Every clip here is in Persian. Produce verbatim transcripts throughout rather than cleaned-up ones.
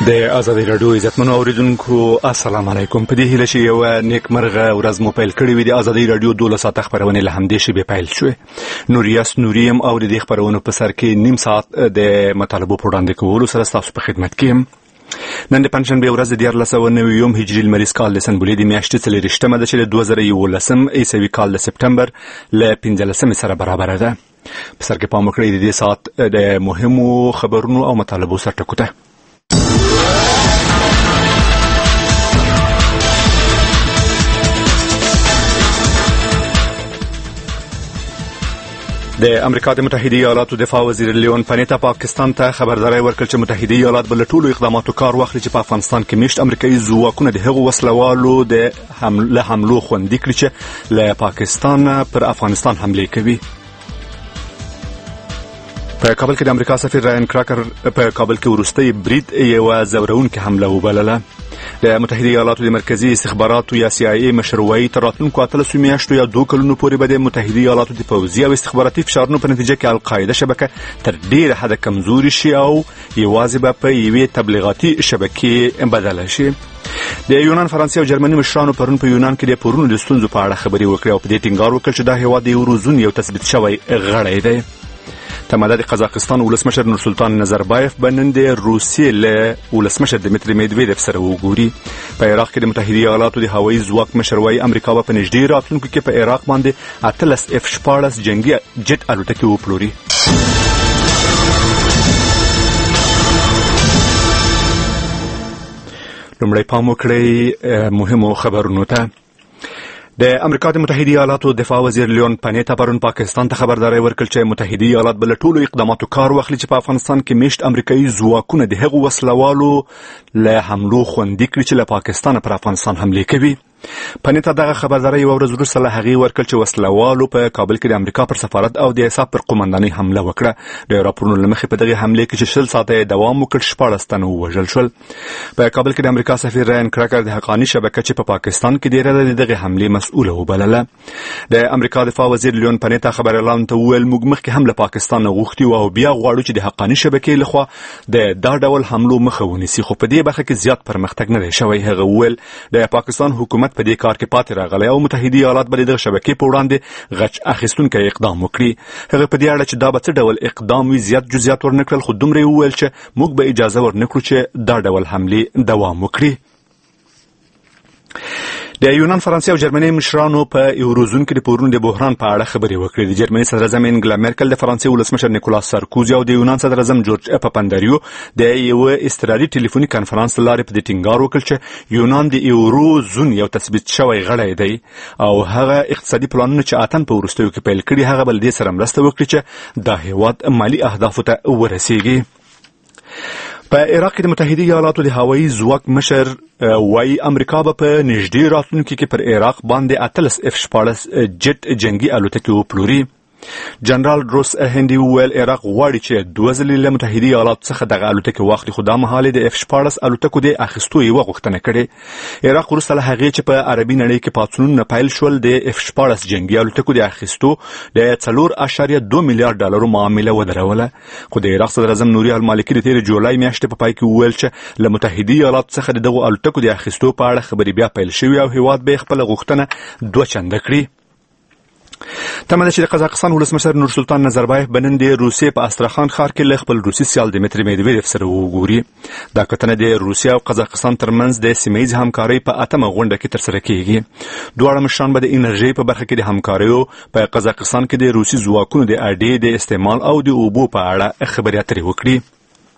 د آزادۍ راډیو عزتمنو اوریدونکو السلام علیکم. په دې هیله چې یو نیکمرغه ورځ مو پیل کړې وي. د آزادۍ راډیو دولس ساعته خبرونه له همدې شی به پیل شوې. نوریاس نوریم او د دې خبرونو په سر کې نیم ساعت د مطالبو په وړاندې کولو سره تاسو په خدمت کې یم. نن د پنځشنبه ورځ د دیارلس سوه نوي یوم هجري لمریز کال د سنبولې د میاشتې څلېرویشتمه ده چې د دوه زره یولسم عیسوي کال د سپټمبر له پنځلسمې سره برابره ده. په سر کې پام وکړئ د دې ساعت د مهمو خبرونو او مطالبو سرټکو ته. د امریکا د متحده ایالاتو دفاع وزیر لیون پانیتا پاکستان ته خبرداري ورکړه چې متحده ایالات بل ټولو اقداماتو کار واخلي چې په افغانستان کې میشت امریکایي ځواکونه د هغو وسلوالو د حمله حملو خوندي کړي چې له پاکستان پر افغانستان حمله کوي. په کابل کې د امریکا سفیر راین کراکر په کابل کې وروستي برید یو زورونکې حمله وبلله. د متحده ایالاتو د مرکزی استخباراتو یا سی آی ای مشروعي تر راتلونکو اتلسو میاشتو یا دوه کلونو پورې به د متحده ایالاتو د پوځي او استخباراتي فشارونو په نتیجه کې القاعده شبکه تر ډیره حده کمزوري شي او یوازې به په یوې تبلیغاتي شبکې بدله شي. د یونان، فرانسې او جرمني مشرانو پرون په یونان کې د پورونو د ستونزو په اړه خبرې وکړې او په دې ټینګار وکړ چې دا هیواد د یوروزون یو تثبیت شوی غړی دی. تماده د قزاقستان ولسمشر نورسلطان نظربایف به نن د روسیې له ولسمشر دمیتری میدویدف سره وګوري. په عراق کې د متحده ایالاتو د هوایي ځواک مشروعي امریکا به په نږدې راتلونکو کې په عراق باندې اتلس اف شپاړس جنگي جټ الوتکې وپلوري. لومړی پام وکړئ مهمو خبرونو ته. د امریکا د متحده ایالاتو دفاع وزیر لیون پانیتا پرون پاکستان ته خبرداري ورکړه چې متحده ایالات بل ټولو اقداماتو کار واخلي چې په افغانستان کې میشت امریکایي ځواکونه د هغو وسلوالو له حملو خوندي کړي چې له پاکستان پر افغانستان حمله کوي. پانیتا دغه خبرداري یو ورځ وروسته له هغې ورکړل چې وسلوالو په کابل کې د امریکا پر سفارت او د ایساف پر قومندانۍ حمله وکړه. د راپورونو له مخې په دغې حملې کې چې شل ساعته یې دوام وکړ شپاړس تنه ووژل شول. په کابل کې د امریکا سفیر راین کراکر د حقاني شبکه چې په پاکستان کې ډیره ده د دغې حملې مسؤله وبلله. د امریکا دفاع وزیر لیون پانیتا خبريالانو ته وویل موږ مخکې هم له پاکستان غوښتي وو او بیا غواړو چې د حقاني شبکې لخوا د دا ډول حملو مخه ونیسي، خو په دې برخه کې زیات پرمختګ نه دی شوی. هغه وویل د پاکستان حکومت په دې کار کې پاتې راغلی او متحده ایالات به دغه شبکې په وړاندې غچ اخیستونکی اقدام وکړي. هغه په دې اړه چې دا به څه ډول اقدام وي زیات جزئیات ورنکړل، خو دومره وویل چې موږ به اجازه ورنکړو چې دا ډول حملې دوام وکړي. د یونان، فرانسې او جرمني مشرانو په یوروزون کې د پورونو د بحران په اړه خبرې وکړې. د جرمني صدر اعظم انګلا مرکل، د فرانسې ولسمشر نیکولاس سارکوزي او د یونان صدر اعظم جورج پاپاندریو د یو استرالي ټلیفوني کانفرنس لارې په دې ټینګار وکړ چې یونان د یوروزون یو تثبیت شوی غړی دی او هغه اقتصادي پلانونه چې اتن په وروستیو کې پیل کړي هغه بل دې سره مرسته وکړي چې دا هیواد مالي اهدافو ته ورسیږي. په عراق کې د متحده ایالاتو د هوایي ځواک مشر وايي امریکا به په نږدې راتلونکي کې پر عراق باندې اتلس اف شپاړس جټ جنگي الوتکې وپلوري. جنرال روس هندي وویل عراق غواړي چې دوه ځلې له متحده ایالاتو څخه دغه الوتکې واخلي، خو دا مهال د اف شپاړس الوتکو د اخیستو یوه غوښتنه کړې. عراق وروسته له هغې چې په عربي نړۍ کې پاڅونونه پیل شول د اف شپاړس جنګي الوتکو د اخیستو د څلور اعشاریه دوه میلیارډ ډالرو معامله ودروله. خو د عراق صدر اعظم نوري المالکي د تېرې جولای میاشتې په پای کې وویل چې له متحده ایالاتو څخه د دغو الوتکو د اخیستو په اړه خبرې بیا پیل شوې او هیواد به خپله غوښتنه دوه چنده کړي. تمه ده چې د قزاقستان ولسمشر نورسلطان نظربایف به نن د روسیې په استرخان ښار کې له خپل روسي سیال دمیتری میدویدف سره وګوري. دا کتنه د روسیې او قزاقستان ترمنځ د سیمه ییز همکارۍ په اتمه غونډه کې ترسره کیږي. دواړه مشران به د انرژۍ په برخه کې د همکاریو په قزاقستان کې د روسي ځواکونو د اډې د استعمال او د اوبو په اړه خبرې اترې وکړي.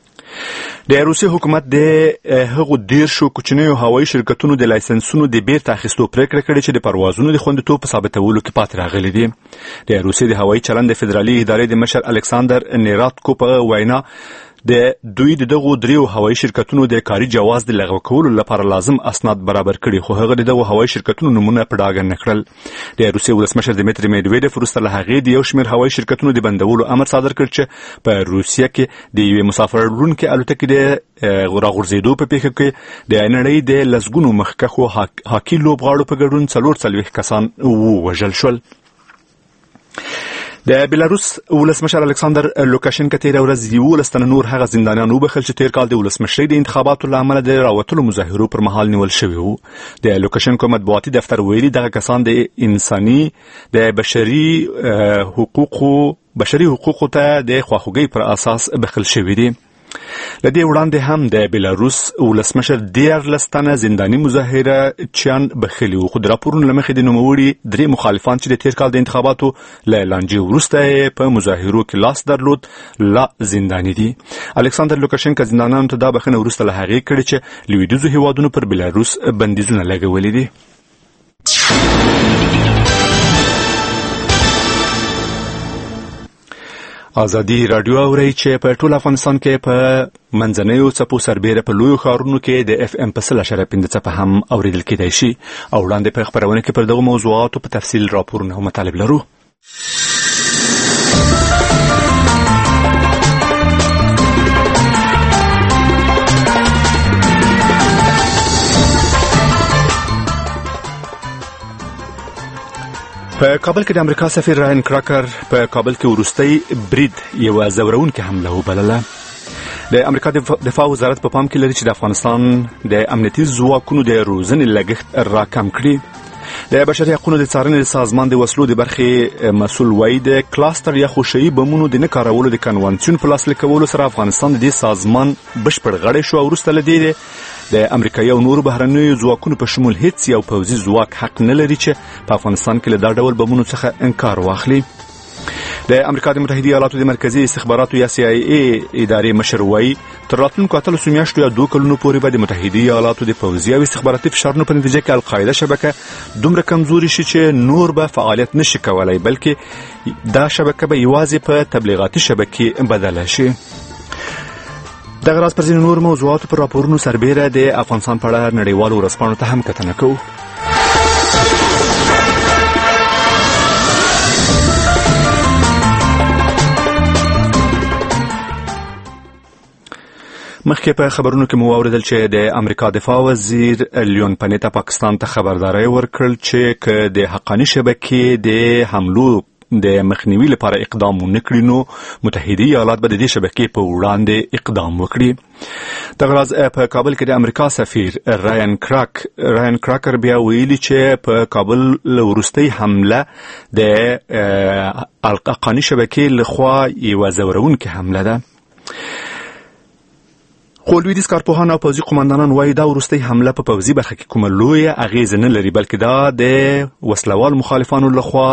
د روسي حکومت د هغو دیرشو کوچنیو هوایي شرکتونو د لایسنسونو د بیرته اخیستو پریکړه کړې چې د پروازونو د خوندیتوب په ثابتولو کې پاتې راغلي دي. د روسیې د هوایي چلند د فدرالي ادارې د مشر الکساندر نیراتکو په وینا د دوی د دغو دریو هوایي شرکتونو د کاري جواز د لغوه کولو لپاره لازم اسناد برابر کړي، خو هغه د دغو هوایي شرکتونو نومونه په ډاګه نه کړل. د روسیې ولسمشر دمیتری میدویدف وروسته له هغې د یو شمېر هوایي شرکتونو د بندولو امر صادر کړ چې په روسیه کې د یوې مسافر وړونکې الوتکې د راغورځېدو په پیښه کې د نړۍ د لسګونو مخکښو هاکي لوبغاړو په ګډون څلور څلوېښت کسان ووژل شول. د بیلاروس ولسمشر الکساندر لوکاشنکا تیر ورځ یولس تنه نور هغه زندانیان وبخښل چې تیر کال د ولسمشرۍ د انتخاباتو له امله د راوتلو مظاهرو پر مهال نیول شوي وو. د لوکاشنکا مطبوعاتي دفتر ویلي دغه کسان د انساني د بشري حقوقو بشري حقوقو ته د خواخوږۍ پر اساس بخښل شوي دي. لدې وړاندې هم د بیلاروس ولسمشر دیارلس تنه زنداني مظاهره چیان بخښلي وو، خو د راپورونو له مخې د نوموړي درې مخالفان چې د تیر کال د انتخاباتو له لانجې وروسته په مظاهرو کې لاس درلود لا زنداني دي. الکساندر لوکاشنکا زندانیانو ته دا بخښنه وروسته له هغې کړې چې لویدیځو هیوادونو پر بیلاروس بندیزونه لګولي دي. ازادي رادیو اوري چې په ټول افغانستان کې په منځنیو څپو سربېره په لویو ښارونو کې د اف ام په سل اشاریه پنځه څپه هم اوریدل کېدای شي. او وړاندې په خبرونه کې پر دغه موضوعاتو په تفصیل راپورونه او مطالب لرو. په کابل کې د امریکا سفیر راین کراکر په کابل کې وروستۍ برید یو ځورونکې حمله وبلله. د امریکا دفاع وزارت په پام کې لري چې د افغانستان د امنیتي ځواکونو د روزنې لګښت راکم کړي. د بشري حقوقو د څارنې سازمان د وسلو د برخې مسؤل وایي د کلاستر یا خوشي بمونو د نه کارولو د کنوانسیون په لاسلیک کولو سره افغانستان د دې سازمان بشپړ غړی شو. وروسته له دې د امریکایي او نورو بهرنیو ځواکونو په شمول هیڅ یو پوځي ځواک حق نه لري چې په افغانستان کې له دا ډول بمونو څخه انکار واخلي. د امریکا د متحده ایالاتو د مرکزی استخباراتو یا سی آی ای ادارې مشر وایي تر راتلونکو اتلسو میاشتو یا دوه کلونو پورې به د متحده ایالاتو د پوځي او استخباراتي فشارونو په نتیجه کې القاعده شبکه دومره کمزوري شي چې نور به فعالیت نشي کولای، بلکې دا شبکه به یوازې په تبلیغاتي شبکې بدله شي. دغه راز پر ځینو نور موضوعاتو پر راپورونو سربېره د افغانستان په اړه نړیوالو ورځپاڼو ته هم کتنه کوو. مخکې په خبرونو کې مو واوریدل چې د امریکا دفاع وزیر لیون پنیتا پاکستان ته خبرداری ورکړل چې که د حقاني شبکې د حملو د مخنیوي لپاره اقدام ونکړي نو متحده ایالات به د دې شبکې په وړاندې اقدام وکړي. دغه راز په کابل کې د امریکا سفیر راین کراک راین کراکر بیا ویلي چې په کابل وروستۍ حمله د حقاني شبکې لخوا یوه ځورونکې حمله ده. خو لویدیځ کارپوهان او پوځي قومندانان وایي دا وروستۍ حمله په پوځي برخه کې کومه لویه اغیزه نه لري، بلکې دا د وسلوال مخالفانو لخوا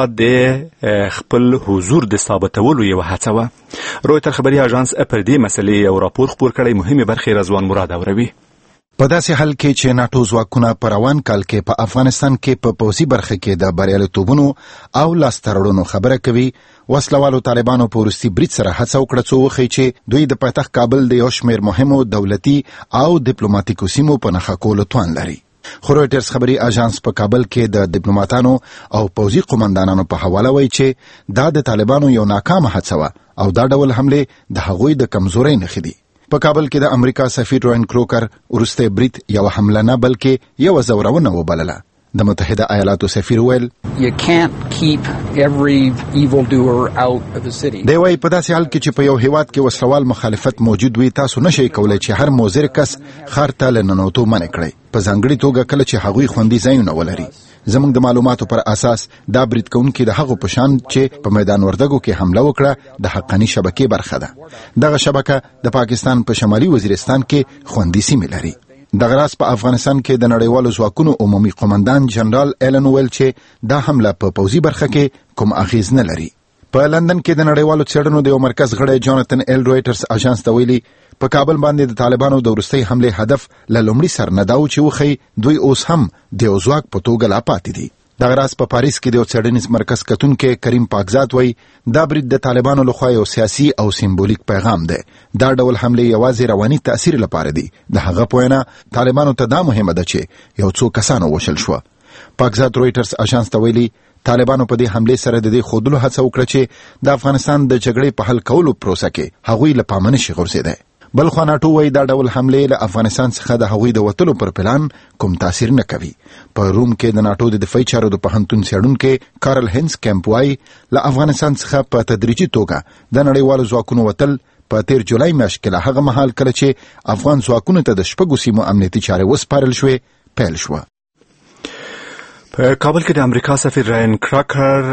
د خپل حضور د ثابتولو یوه هڅه وه. رویتر خبري اژانس پر دې مسلې یو راپور خپور کړی. مهمې برخې رضوان مراد اوروي. په داسې حال کې چې ناټو ځواکونه په روان کال کې په افغانستان کې په پوځي برخه کې د بریالیتوبونو او لاسته راوړنو خبره کوي، وسلوالو طالبانو په وروستي برید سره هڅه وکړه څو وښیي چې دوی د پایتخت کابل د یو شمېر مهمو دولتي او ډیپلوماټیکو سیمو په نښه کولو توان لري. خو رویټرز خبري اژانس په کابل کې د ډیپلوماټانو او پوځي قومندانانو په حواله وایي چې دا د طالبانو یو ناکامه هڅه وه او دا ډول حمله د هغوی د کمزورۍ نښې دي. په کابل کې د امریکا سفیر راین کراکر وروستی برید یو حمله نه بلکې یو ځورونه وبلله. د متحده ایالاتو سفیر ویل You can't keep every evildoer out of the city. دی وايي په داسې حال کې چې په یو هیواد کې وسلوال مخالفت موجود وي، تاسو نشئ کولای چې هر مضر کس ښار ته له ننوتو منع کړئ، په ځانګړې توګه کله چې هغوی خوندي ځایونه ولري. زموږ د معلوماتو پر اساس دا برید کوونکي د هغو په شان چې په میدان وردګو کې حمله وکړه د حقاني شبکې برخه ده. دغه شبکه د پاکستان په شمالي وزیرستان کې خوندي سیمې لري. دغه راز په افغانستان کې د نړیوالو ځواکونو عمومي قومندان جنرال ایلن ویل چې دا حمله په پوځي برخه کې کوم اغیز نه لري. په لندن کې د نړیوالو څېړنو د یو مرکز غړی جوناتن ایل رویټرز اژانس ته ویلي په کابل باندې د طالبانو د وروستۍ حملې هدف له لومړي سر نه دا و چې وښیي دوی اوس هم د یو ځواک په توګه لا پاتې دي. دغه راز په پاریس کې د یو څېړنیز مرکز کتونکی کریم پاکزاد وایي دا برید د طالبانو لخوا یو سیاسي او سیمبولیک پیغام دی. دا ډول حملې یوازې رواني تأثیر لپاره دي. د هغه په وینا طالبانو ته دا مهمه ده چې یو څو کسانو وشل شوه. پاکزاد رویټرز اژانس ته ویلي طالبانو په دې حملې سره د دې ښودلو هڅه وکړه چې د افغانستان د جګړې په حل کولو پروسه کې هغوی له پامه نشي غورځېدی. بل خو ناټو وایي دا ډول حملې له افغانستان څخه د هغوی د وتلو پر پلان کوم تاثیر نه کوي. په روم کې د ناټو د دفاعي چارو د پوهنتون څېړونکی کارل هینس کیمپ وایي له افغانستان څخه په تدریجي توګه د نړیوالو ځواکونو وتل په تیر جولای میاشت کې له هغه مهال کله چې افغان ځواکونو ته د شپږو سیمو امنیتي چارې وسپارل شوې پیل شوه. په کابل کې د امریکا سفیر راین کراکر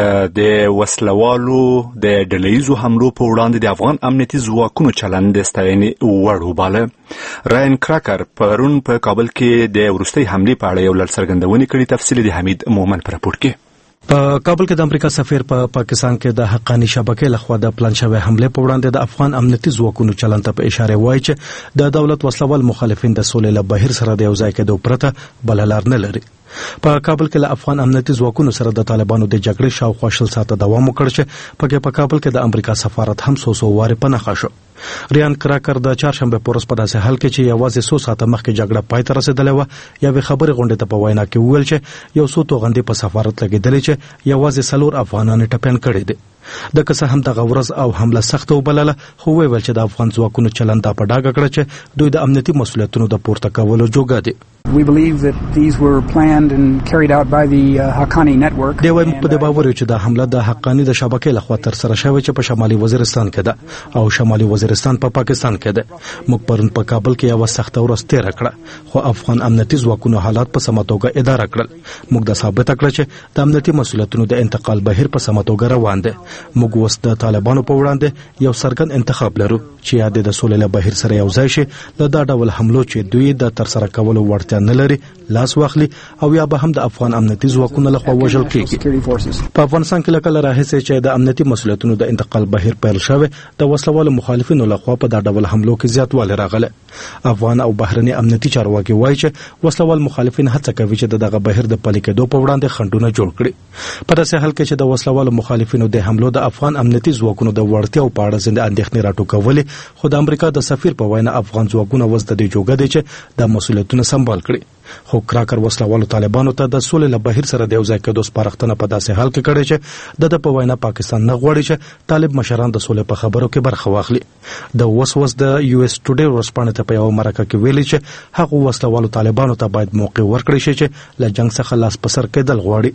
د وسلوالو د ډلهیزو حملو په وړاندې د افغان امنیتي ځواکونو چلند د ستاینې وړ وباله. راین کراکر پرون په کابل کې د وروستۍ حملې په اړه یو لړ څرګندونې کړې. تفصیل د حمید مومن په راپور کې. په کابل کې د امریکا سفیر په پا پاکستان کې د حقانی شبکې لخوا د پلان شوی حمله په وړاندې د افغان امنیتي ځواکونو چلند ته په اشاره وایي چې د دولت وسلوال مخالفین د سولې له بهیر سره د یو ځای کېدو پرته بل لار نه لري. په کابل کې له افغان امنیتي ځواکونو سره د طالبانو د جګړې شاوخوا شل ساعته دوام وکړ چې پکې په کابل کې د امریکا سفارت هم څو څو واره په نښه شو. ریان کراکر د چهارشنبه په ورځ په داسې حال کې چې یوازې څو ساعته مخکې جګړه پای ته رسېدلې وه یوې خبرې غونډې ته په وینا کې وویل چې یو څو توغندې په سفارت لګېدلې چې یوازې څلور افغانان یې ټپیان کړي دي. د که څه هم دغه ورځ او حمله سخته وبلله خو ویل چې د افغان ځواکونو چلند دا په ډاګه کړه چې دوی د امنیتي مسؤلیتونو د پورته کولو جوګه دي. We believe that these were planned and carried out by the uh, Haqqani network. دی وايي په دې باور چې د حمله د حقانی د شبکې لخوا تر سره شوې چې په شمالي وزیرستان کې ده او شمالي وزیرستان په پا پاکستان کې ده. موږ پرون په کابل کې یو سخته ورځ تیر کړه خو افغان امنیتي ځواکونو حالات په سمه توګه اداره کړل. موږ د ثابت کړ چې د امنیتي مسؤلیتونو د انتقال بهیر په سمه توګه روان دی. موږ اوس د طالبانو په وړاندې یو څرګند انتخاب لرو چې یا د سولې له بهیر سره یو ځای شي له دا ډول حملو چې دوی د تر سره کولو وړتیا نه لري لاس واخلي او یا به هم د افغان امنیتي ځواکونو لخوا وژل کیږي. په افغانستان کې لکه راهیسې چې د امنیتي مسؤلیتونو د انتقال بهیر پیل شوی د وسلوالو مخالفینو لخوا په دا ډول حملو کې زیاتوالی راغلی. افغان او بهرني امنیتي چارواکي وایي چې وسلوال مخالفین هڅه کوي چې دغه بهیر د پلي کېدو په وړاندې خنډونه جوړ کړي. په داسې حال کې چې د وسلوالو مخالفینو د حملو د افغان امنیتي ځواکونو د وړتیاو په اړه ځینې اندېښنې راټوکولې خو د امریکا د سفیر په وینا افغان ځواکونه اوس د دې جوګه دي چې د مسؤلیتونه سمبال کړي. خو کراکر وسلوالو طالبانو ته د سولې له بهیر سره د یو ځای کېدو سپارښتنه په داسې حال کې کړې چې د په وینا پاکستان نه غواړي چې طالب مشران د سولې په خبرو کې برخه واخلي. د وس وس د یو اس ټوډے ورسپانه ته په یو مرکه کې ویلي چې هغه وسلوالو طالبانو ته باید موقع ورکړي شي چې له جنگ څخه لاس په سر کېدل غواړي.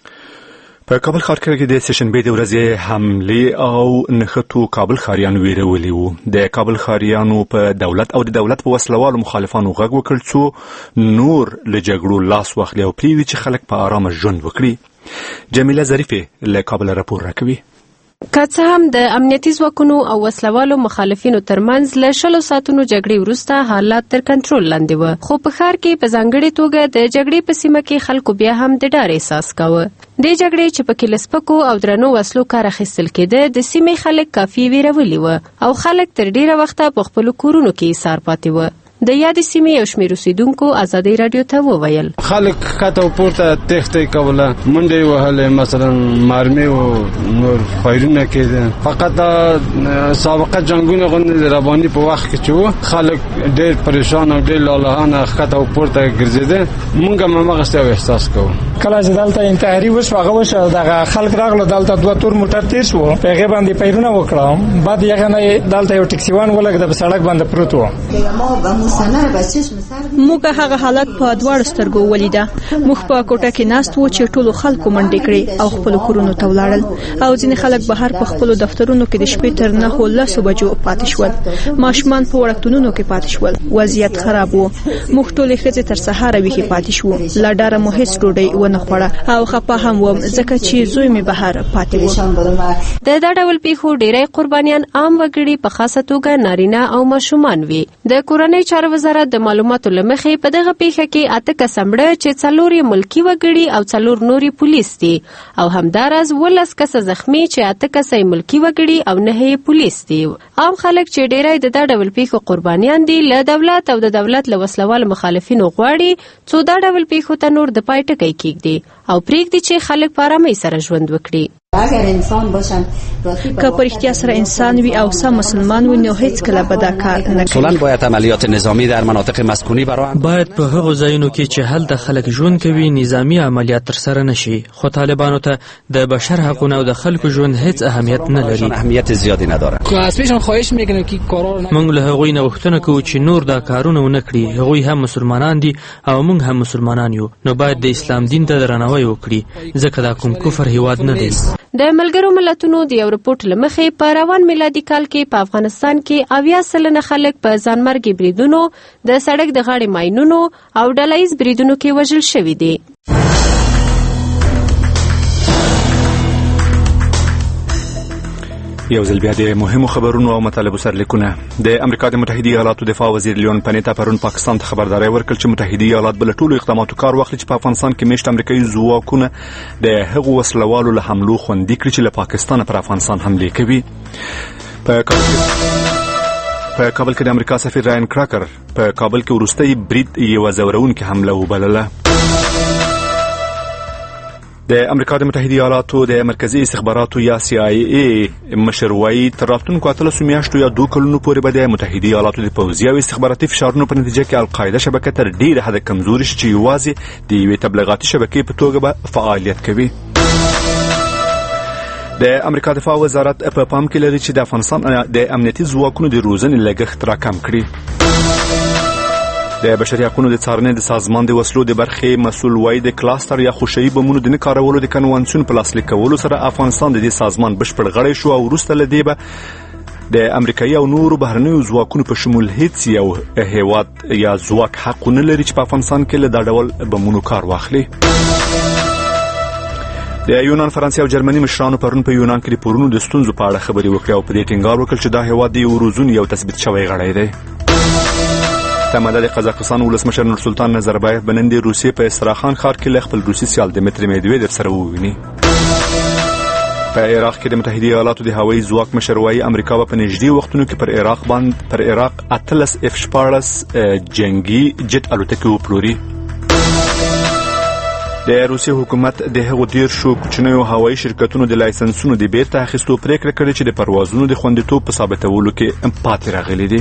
په کابل ښار کې د سشنبې د ورځې حملې او نښتو کابل ښاریانو ویرولي وو. د کابل ښاریانو په دولت او د دولت په وسلوالو مخالفانو غږ وکړ څو نور له جګړو لاس واخلي او پرېږدي چې خلک په آرامه ژوند وکړي. جمیله ظریفې له کابل راپور راکوي. که څه هم د امنیتي ځواکونو او وسلوالو مخالفینو ترمنځ له شلو ساعتونو جګړې وروسته حالات تر کنټرول لاندې وه خو په ښار کې په ځانګړې توګه د جګړې په سیمه کې خلکو بیا هم د ډار احساس کاوه. دې جګړې چې پکې له سپکو او درنو وسلو کار اخیستل کېده د سیمې خلک کافي ویرولي وه او خلک تر ډیره وخته په خپلو کورونو کې ایسار پاتې وه. د یادې سیمې یو شمېر اوسېدونکو ازادۍ راډیو ته وویل خلک کته او پورته تېښتې کوله منډې وهلې مثلا مارمې او نور فایرونه کېده. فقط سابقه جنګونه غوندې رباني په وخت کې چې و خلک ډېر پریشان او ډېر لالهانه کته او پورته ګرځېده. موږ هم هماغسې احساس کوو. کله چې دلته انتحاري وشوه هغه وشوه دغه خلک راغلو دلته دوه تور موټر تېر شو په هغې باندې پیرونه وکړه بعد هغه نه دلته یو ټکسیوان ولګېده په سړک باندې پروت و. موږ هغه حالت په دواړو سترګو ولیده. موږ په کوټه کې ناست وو چې ټولو خلکو منډې کړې او خپل کورونو ته ولاړل او ځینې خلک بهر په خپل دفترونو کې د شپې تر نهو لسو بجو پاتې شول. ماشومان په وړکتونونو کې پاتې شول. وضعیت خراب وو. موږ ټولې ښځې تر سهاره ویښې پاتې شو. له ډاره مو هیڅ ډوډۍ ونه خوړه او خپه هم وم ځکه چې زوی مې بهر پاتې و. د دا ډول پیښو ډیری قربانیان عام وګړي په خاصه توګه نارینه او ماشومان وي. د کورنۍ چارو وزارت د معلوماتو له مخې په دغه پیښه کې اته کسه مړه چې څلور یې ملکي وګړي او څلور نور یې پولیس دي او همداراز ولس کسه زخمی چې اته کسه یې ملکي وګړي او نه یې پولیس دي. عام خلک چې ډیری د دا ډول پیښو قربانیان دي له دولت او د دولت له وسلوالو مخالفینو غواړي څو دا ډول پیښو ته نور د پای ټکی کېږدي او پرېږدي چې خلک په ارامۍ سره ژوند وکړي. اگر انسان باشن که پر احتیاط سره انسان وي او سم مسلمان وي نو هیڅ کله به دا کار نه کوي. اصولا باید عملیات نظامی در مناطق مسکونی برای باید په هغو ځایونو کې چې هلته خلک ژوند کوي نظامی عملیات ترسره نشي، خو طالبانو ته د بشر حقونه او د خلکو ژوند هیڅ اهمیت نه لري. اهمیت زیادی نداره. موږ له هغوی نه غوښتنه کوو چې نور دا کارونه ونه کړي. هغوی هم مسلمانان دي او موږ هم مسلمانان یو، نو باید د اسلام دین ته درناوی وکړي ځکه دا کوم کفر هیواد نه دی. د ملګرو ملتونو د یو رپورټ لمخې په روان میلادي کال کې په افغانستان کې اویا سلنه خلک په ځانمرګي بریدونو، د سړک د غاړې ماینونو او ډلهییز بریدونو کې وژل شوي دي. یو ځل بیا د مهمو خبرونو او مطالبو سرلیکونه. د امریکا د متحده ایالاتو دفاع وزیر لیون پنیتا پرون پاکستان ته خبرداری ورکړ چې متحده ایالات بل ټولو اقداماتو کار واخلي چې په افغانستان کې میشت امریکایي ځواکونه د هغو وسلوالو له حملو خوندي کړي چې له پاکستان پر افغانستان حمله کوي. په په کابل کې د امریکا سفیر راین کراکر په کابل کې وروستي برید یو ځورونکې حمله وبلله. د امریکا د متحده ایالاتو د مرکزی استخباراتو یا سی آی ای مشر وایي تر راتلونکو اتلسو میاشتو یا دوه کلونو پورې به د متحده ایالاتو د پوځي او استخباراتي فشارونو په نتیجه کې القاعده شبکه تر ډیره حده کمزوري شي چې یوازې د یوې تبلیغاتي شبکې په توګه به فعالیت کوي. د امریکا دفاع وزارت په پام کې لري چې د افغانستان د امنیتي ځواکونو د روزنې لګښت راکم کړي. د بشري حقوقو د څارنې د سازمان د وسلو د برخې مسؤل وایي د کلاستر یا خوشي بمونو د نه کارولو د کنوانسیون په لاسلیک کولو سره افغانستان د دې سازمان بشپړ غړی شو او وروسته له دې به د امریکایي او نورو بهرنیو ځواکونو په شمول هیڅ یو هیواد یا ځواک حق نه لري چې په افغانستان کې له دا ډول بمونو کار واخلي. د یونان، فرانسې او جرمني مشرانو پرون په یونان کې د پورونو د ستونزو په اړه خبرې وکړې او په دې ټینګار وکړ چې دا هیواد د یوروزون یو تثبیت شوی غړی دی. تماده د قزاقستان ولسمشر نورسلطان نظربایف به نن د روسیې په استراخان ښار کې له خپل روسي سیال دمیتري میدویدف سره وویني. په عراق کې د متحده ایالاتو د هوایي ځواک مشر وایي امریکا به په نږدې وختونو کې پر عراق باندې پر عراق اتلس اف شپاړس جنگي جټ الوتکې وپلوري. د روسي حکومت د هغو ډیر شو کوچنیو هوایي شرکتونو د لایسنسونو د بیرته اخیستو پریکړه کړې چې د پروازونو د خوندیتوب په ثابتولو کې پاتې راغلي دي.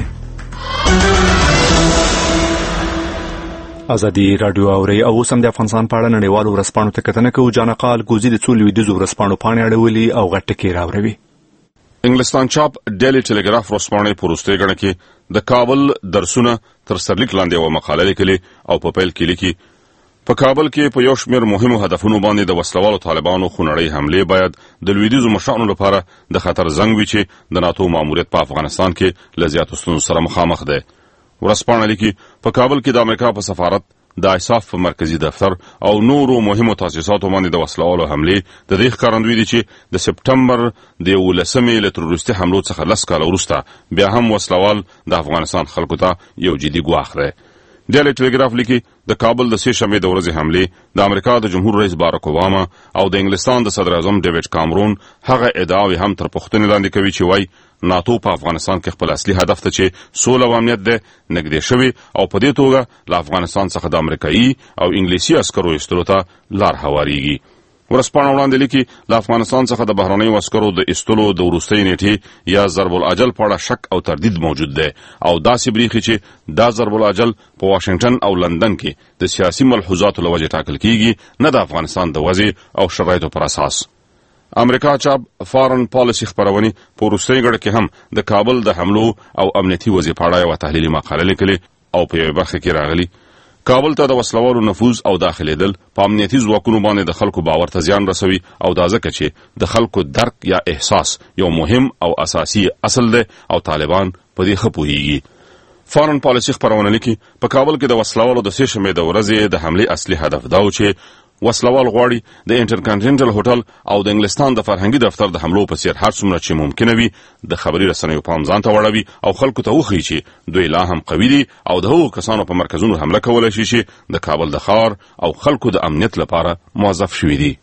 ازادي رادیو اوري او سم د افغانستان په اړه نړیوالو ورځپاڼو ته کتنه کوي. جانقال ګوزي د څو لویدیځو ورځپاڼو پاڼې اړولي او غټ ټکي راوړي. انګلستان چاپ ډیلی ټیلیګراف ورځپاڼې په وروستۍ ګڼه کې د کابل درسونه تر سرلیک لاندې یوه مقاله لیکلې او په پیل کې لیکي په کابل کې په یو شمېر مهمو هدفونو باندې د وسلوالو طالبانو خونړۍ حملې باید د لویدیځو مشرانو لپاره د خطر زنګ وي چې د ناتو ماموریت په افغانستان کې له زیاتو ستونزو سره مخامخ دی. ورځپاڼه لیکي په کابل کې د امریکا په سفارت، د ایساف په مرکزی دفتر او نورو مهمو تاسیساتو باندې د وسلوالو حملې د دې ښکارندوی دي چې د سپټمبر د یولسمې له تروریستي حملو څخه لس کاله وروسته بیا هم وسلوال د افغانستان خلکو ته یو جدي ګواښ دی. ډیلی ټیلیګراف لیکي د کابل د سې شنبې د ورځې حملې د امریکا د جمهور رئیس باراک اوباما او د انګلستان د صدر اعظم ډیوډ کامرون هغه ادعاوې هم تر پوښتنې لاندې کوي چې وایي ناتو په افغانستان کې خپل اصلي هدف ته چې سوله او امنیت دی نږدې شوی او په دې توګه له افغانستان څخه د امریکایي او انګلیسي عسکرو ایستلو ته لار هواریږي. ورځپاڼه وړاندې لیکي له افغانستان څخه د بهرنیو عسکرو د ایستلو د وروستۍ نیټې یا ضرب الاجل په اړه شک او تردید موجود دی او داسې بریښي چې دا ضرب الاجل په واشنګټن او لندن کې د سیاسي ملحوظاتو له وجې ټاکل کیږي، نه د افغانستان د وضع او شرایطو پر اساس. امریکا چاپ فارن پالیسي خپرونې په وروستۍ ګړه کې هم د کابل د حملو او امنیتي وضع په اړه یوه تحلیلي مقاله لیکلې او په یوې برخه کې راغلي کابل ته د وسلوالو نفوذ او داخلېدل په امنیتي ځواکونو باندې د خلکو باور ته زیان رسوي او دا ځکه چې د خلکو درک یا احساس یو مهم او اساسي اصل دی او طالبان په دې ښه پوهیږي. فارن پالیسي خپرونه لیکي په کابل کې د وسلوالو د سې شنبې د ورځې د حملې اصلي هدف دا و چې وسلوال غواړي د انټرکانټینټل هوټل او د انګلستان د فرهنګي دفتر د حملو په څیر هر څومره چې ممکنه وي د خبري رسنیو پام ځان ته واړوي او خلکو ته وښیي چې دوی لا هم قوي دي او د هغو کسانو په مرکزونو حمله کولی شي چې د کابل د ښار او خلکو د امنیت لپاره موظف شوي دي.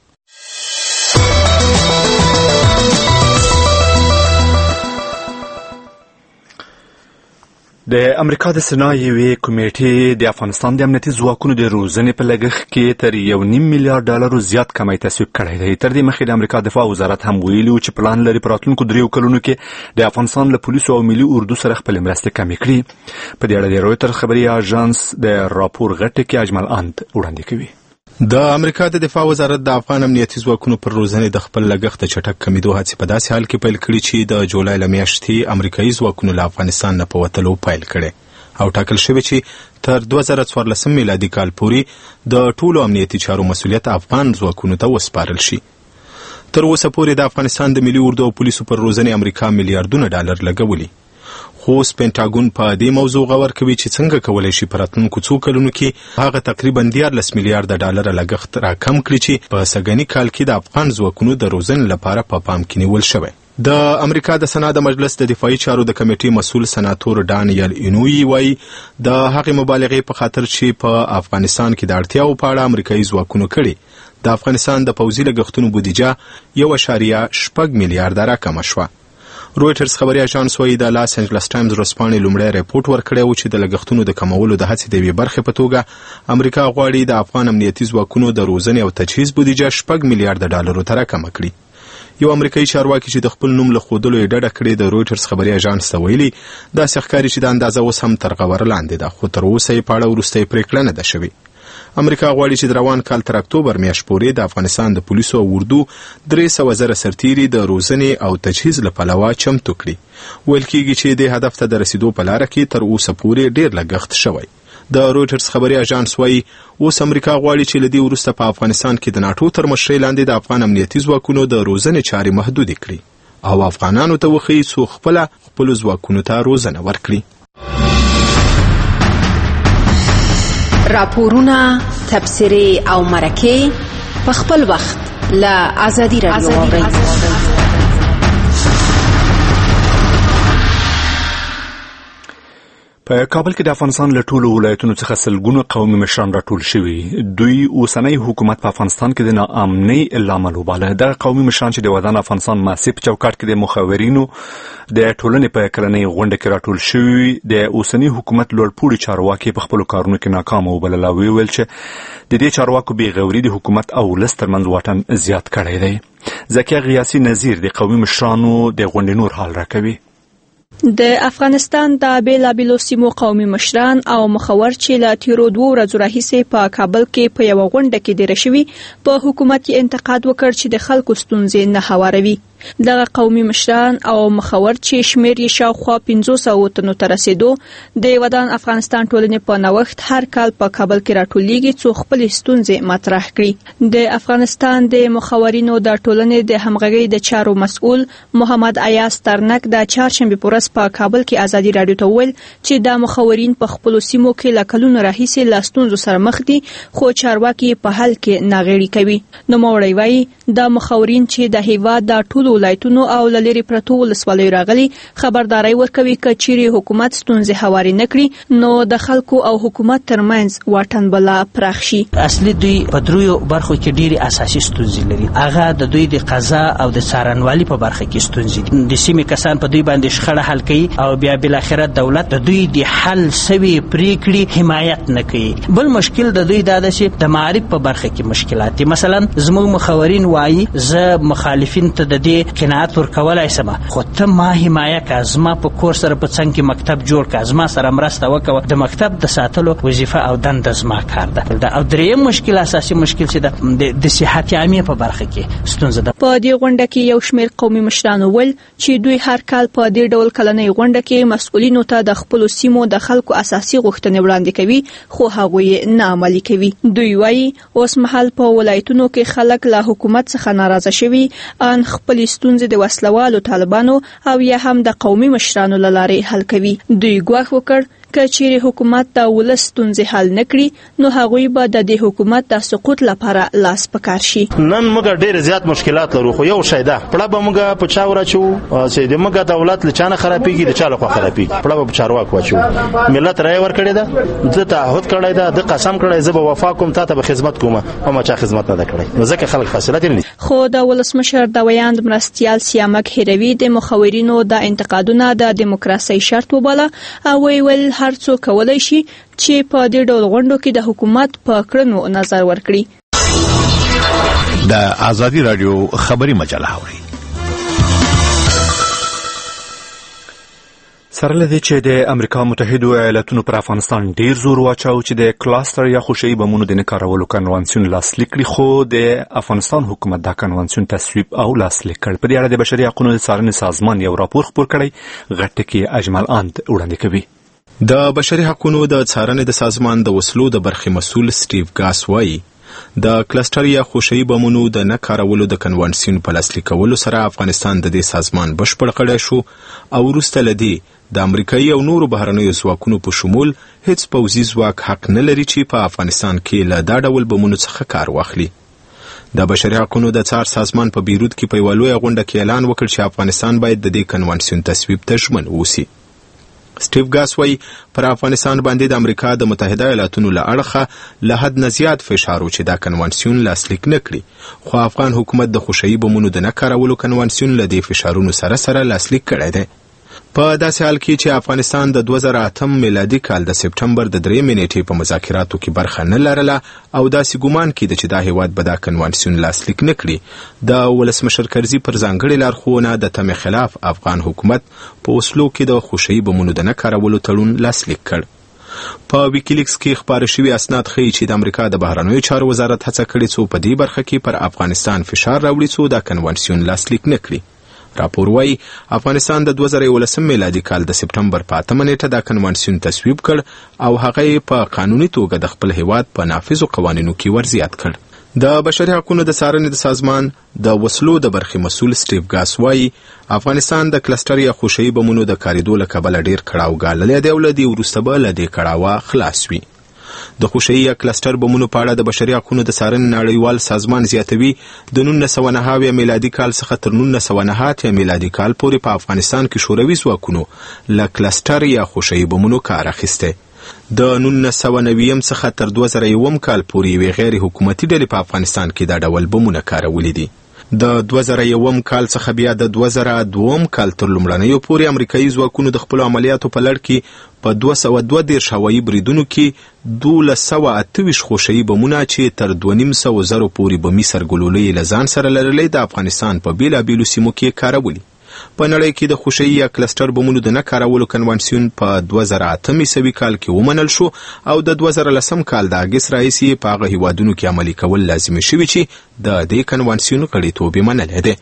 د امریکا د سنا یوې کمیټې د افغانستان د امنیتي ځواکونو د روزنې په لګښت کې تر یو نیم میلیارډ ډالرو زیات کمی تصویب کړی دی. تر دې مخکې د امریکا دفاع وزارت هم ویلي و چې پلان لري په راتلونکو دریو کلونو کې د افغانستان له پولیسو او ملي اردو سره خپلې مرستې کمې کړي. په دې اړه د رویټرز خبري اژانس د راپور غټه کې اجمل اند وړاندې کوي. د امریکا د دفاع وزارت د افغان امنیتي ځواکونو پر روزنې د خپل لګښت د چټک کمیدو هڅې په داسې حال کې پیل کړي چې د جولای له میاشتې امریکایي ځواکونو له افغانستان نه په وتلو پیل کړي او ټاکل شوی چې تر دوه زره څوارلسم میلادي کال پورې د ټولو امنیتي چارو مسؤلیت افغان ځواکونو ته وسپارل شي. تر اوسه پورې د افغانستان د ملي اردو او پولیسو پر روزنې امریکا میلیارډونه ډالر لګولي. خو سپینټاګون په دې موضوع غور کوي چې څنګه کولای شي په راتلونکو څو کلونو کې هغه تقریبا دیارلس میلیارډ ډالر لګښت راکم کړي چې په سږني کال کې د افغان ځواکونو د روزنې لپاره په پام کې نیول شوی. د امریکا د سنا د مجلس د دفاعي چارو د کمیټې مسؤل سناتور ډانیل انوی وایي د هغې مبالغې په خاطر چې په افغانستان کې د اړتیاو په اړه امریکایي ځواکونو کړي د افغانستان د پوځي لګښتونو بودیجه یو اعشاریه شپږ میلیارډ راکمه شوه. رویټرز خبري اژانس وايي د لاس انجلس ټایمز ورځپاڼې لومړی ریپورت ورکړی و چې د لګښتونو د کمولو د هڅې د یوې برخې په توګه امریکا غواړي د افغان امنیتي ځواکونو د روزنې او تجهیز بودیجه شپږ میلیارډ ډالرو ته راکمه کړي. یو امریکایي چارواکي چې د خپل نوم له ښودلو یې ډډه کړې د رویټرز خبري اژانس ته ویلي داسې ښکاري چې د اندازه اوس هم تر غور لاندې ده، خو تر اوسه یې په اړه وروستۍ پرېکړه نه ده شوې. امریکا غواړي چې د روان کال تر اکتوبر میاشت پورې د افغانستان د پولیسو او اردو درې سوه زره سرتیري د روزنې او تجهیز له پلوه چمتو کړي. ویل کېږي چې د هدف ته د رسیدو په لاره کې تر اوسه پورې ډېر لګښت شوی. د رویټرز خبري اژانس وايي اوس امریکا غواړي چې له دې وروسته په افغانستان کې د ناټو تر مشرۍ لاندې د افغان امنیتي ځواکونو د روزنې چارې محدودې کړي او افغانانو ته وښیي څو خپله خپلو ځواکونو ته روزنه ورکړي. راپورونه، تبصرې او مرکې په خپل وخت له ازادي راډیو واورئ. په کابل کې د افغانستان له ټولو ولایتونو څخه سلګونه قومي مشران راټول شوي. دوی اوسنی حکومت په افغانستان کې د ناامنۍ لامل وباله. دغه قومي مشران چې د ودان افغانستان معاصر چوکاټ کې د مخاورینو د ټولنې په کلنۍ غونډه کې راټول شوي د اوسنی حکومت لوړپوړي چارواکي په خپلو کارونو کې ناکامه وبلله او ویل چې د دې چارواکو بې غوري د حکومت او ولس ترمنځ واټن زیات کړی دی. زکیه غیاسي نظیر د قومي مشرانو د غونډې نور حال راکوي. د افغانستان د بیلابیلو سیمو قومي مشران او مخور چې له تیرو دوو ورځو راهیسې په کابل کې په یوه غونډه کې دېره شوي په حکومت یې انتقاد وکړ چې د خلکو ستونزې نه هواروي. دغه قومي مشران او مخور چې شمیر یې شاوخوا پنځوس سوو تنو ته رسېدو د ودان افغانستان ټولنې په نوښت هر کال په کابل کې راټولیږي څو خپلې ستونزې مطرح کړي. د افغانستان د مخورینو د ټولنې د همغږۍ د چارو مسؤل محمد ایاز ترنک د چهارشنبې په ورځ په کابل کې ازادي راډیو ته وویل چې د مخورین په خپلو سیمو کې له کلونو راهیسې له ستونزو سره مخ دي خو چارواکي په حل کې ناغېړي کوي. نوموړی وایي د مخورین چې د هیواد د ټولو ولایتونو او له لرې پرتو ولسوالیو راغلي خبرداری ورکوي که چیرې حکومت ستونزې هوارې نه کړي نو د خلکو او حکومت ترمنځ واټن به لا پراخ شي. اصلي دوی په دریو برخو کې ډېرې اساسي ستونزې لري. هغه د دوی د قضا او د څارنوالي په برخه کې ستونزې دي. د سیمې کسان په دوی باندې شخړه حل کوي او بیا بالاخره دولت د دوی د حل سوي پریکړې حمایت نه کوي. بل مشکل د دوی دا ده چې د معارف په برخه کې مشکلات دي. مثلا زموږ مخورین وایي زه مخالفین ته د دې قناعت ورکولای سم خو ته ما حمایه کا زما په کور سره په څنګ کې مکتب جوړ کا زما سره مرسته وکړه د مکتب د ساتلو وظیفه او دنده زما کار ده. او دریم مشکل اساسي مشکل چې د صحت عامه په برخه کې ستونزه ده. په دې غونډه کې یو شمېر قومي مشران وویل چې دوی هر کال په دې ډول کلنۍ غونډه کې مسؤلینو ته د خپلو سیمو د خلکو اساسي غوښتنې وړاندې کوي خو هغوی یې نه عملي کوي. دوی وایي اوس مهال په ولایتونو کې خلک له حکومت څخه ناراضه شوي ان خپل ستونزې د وسلوالو طالبانو او یا هم د قومي مشرانو له لارې حل کوي. دوی ګواښ وکړ که چیرې حکومت د ولس ستونزې حل نکړي نو هغوی به د دې حکومت د سقوط لپاره لاس پکار شي. نن موږ ډېر زیات مشکلات لرو خو یو شی ده پړه به موږ په چا ورچو چې د موږ دولت لچانه خرابېږي د چا لخوا خرابېږي پړه به چارواکو واچو. ملت رای ور کړی ده د تعهد کړی ده د قسم کړی زه به وفا کوم تا ته به خدمت کوم او ما چا خدمت نه کړی نو ځکه خلک فاصله دي. خو د ولسمشر د ویاند مرستیال سیامک هروي د مخاورینو د انتقادونو د دیموکراسي شرط وباله او ویل هر څوک کولای شي چې په دې ډول غونډو کې د حکومت په کړنو نظر ورکړي. د آزادی رادیو خبری مجله اوري. سره لدی چې د امریکا متحده ایالاتونو پر افغانستان ډیر زور واچاو چې د کلاستر یا خوشی بمونو د نکارولو کنوانسیون لاسلیک کړي خو د افغانستان حکومت دا کنوانسیون تصویب او لاسلیک کړ. په دې اړه د بشري حقوقو د څارنې سازمان یو راپور خپور کړی غټکی اجمل اند وړاندې کوي. د بشري حقوقو د څارنې د سازمان د وسلو د برخې مسؤل سټیو ګاس وایي د کلستر یا خوشی بمونو د نکارولو د کنوانسیون په لاسلیک کولو سره افغانستان د دې سازمان بشپړ کړی شو او وروسته لدی د امریکایي او نورو بهرنیو ځواکونو په شمول هیڅ پوځي ځواک حق نه لري چې په افغانستان کې له دا ډول بمونو څخه کار واخلي. د بشري حقوقو د څار سازمان په بیروت کې په یوه لویه غونډه کې اعلان وکړ چې افغانستان باید د دې کنوانسیون تصویب ته ژمن واوسي. سټیو ګاس وایي پر افغانستان باندې د امریکا د متحده ایالاتونو له اړخه له حد نه زیات فشار و چې دا کنوانسیون لاسلیک نه کړي خو افغان حکومت د خوشی بمونو د نه کارولو کنوانسیون له دې فشارونو سره سره لاسلیک کړی دی. په داسې حال کې چې افغانستان د دوه زره اتم میلادي کال د سپټمبر د درېیمې نیټې په مذاکراتو کې برخه نه لرله او داسې ګومان کېده چې دا هیواد به دا کنوانسیون لاسلیک نه کړي د ولسمشر کرزي پر ځانګړې لارښوونه د تمې خلاف افغان حکومت په وسلو کې د خوشی بمونو د نه کارولو تړون لاسلیک کړ. په ویکیلیکس کې خپاره شوي اسناد ښیي چې د امریکا د بهرنیو چارو وزارت هڅه کړې څو په دې برخه کې پر افغانستان فشار راوړي څو دا کنوانسیون لاسلیک نه کړي. راپور وايي افغانستان د دوه زره یولسم میلادي کال د سپټمبر په اتمه نیټه دا کنوانسیون تصویب کړ او هغه په قانوني توګه د خپل هیواد په نافذو قوانینو کې ورزیات کړ. د بشري حقوقو د څارنې د سازمان د وسلو د برخې مسؤل سټیو ګاس وایي افغانستان د کلستر یا خوشی بمونو د کاریدو له کبله ډیر کړاو ګاللی دی او له دې وروسته به له دې کړاوه خلاص وي. د خوشی یا کلستر بمونو په اړه د بشري حقوقو د څارنې نړیوال سازمان زیاتوي د نولس سوه نهه اویا میلادي کال څخه تر نولس سوه نهه اتیا میلادي کال پورې په افغانستان کې شوروي ځواکونو له کلستر یا خوشی بمونو کار اخیستی. د نولس سوه نویم څخه تر دوه زره یوم کال پورې یوې غیر حکومتي ډلې په افغانستان کې دا ډول بمونه کارولي دي. د دوه زره یوم کال څخه بیا د دوه زره دوم کال تر لومړنیو پورې امریکایي ځواکونو د خپلو عملیاتو په لړ کې په دوه سوه دوه دېرش هوایي بریدونو کې دولس سوه اته ویشت خوشی بمونه چې تر دوه نیم سوه زرو پورې بمي سرګلولۍ یې له ځان سره لرلی د افغانستان په بېلابېلو سیمو کې کارولي. په نړۍ کې د خوشی یا کلستر بمونو د نه کارولو کنوانسیون په دوه زره اته عیسوي کال کې ومنل شو او د دوه زره لسم کال د اګست راهیسې په هغه هیوادونو کې عملي کول لازمي شوي چې د دې کنوانسیون غړیتوب یې منلی دی.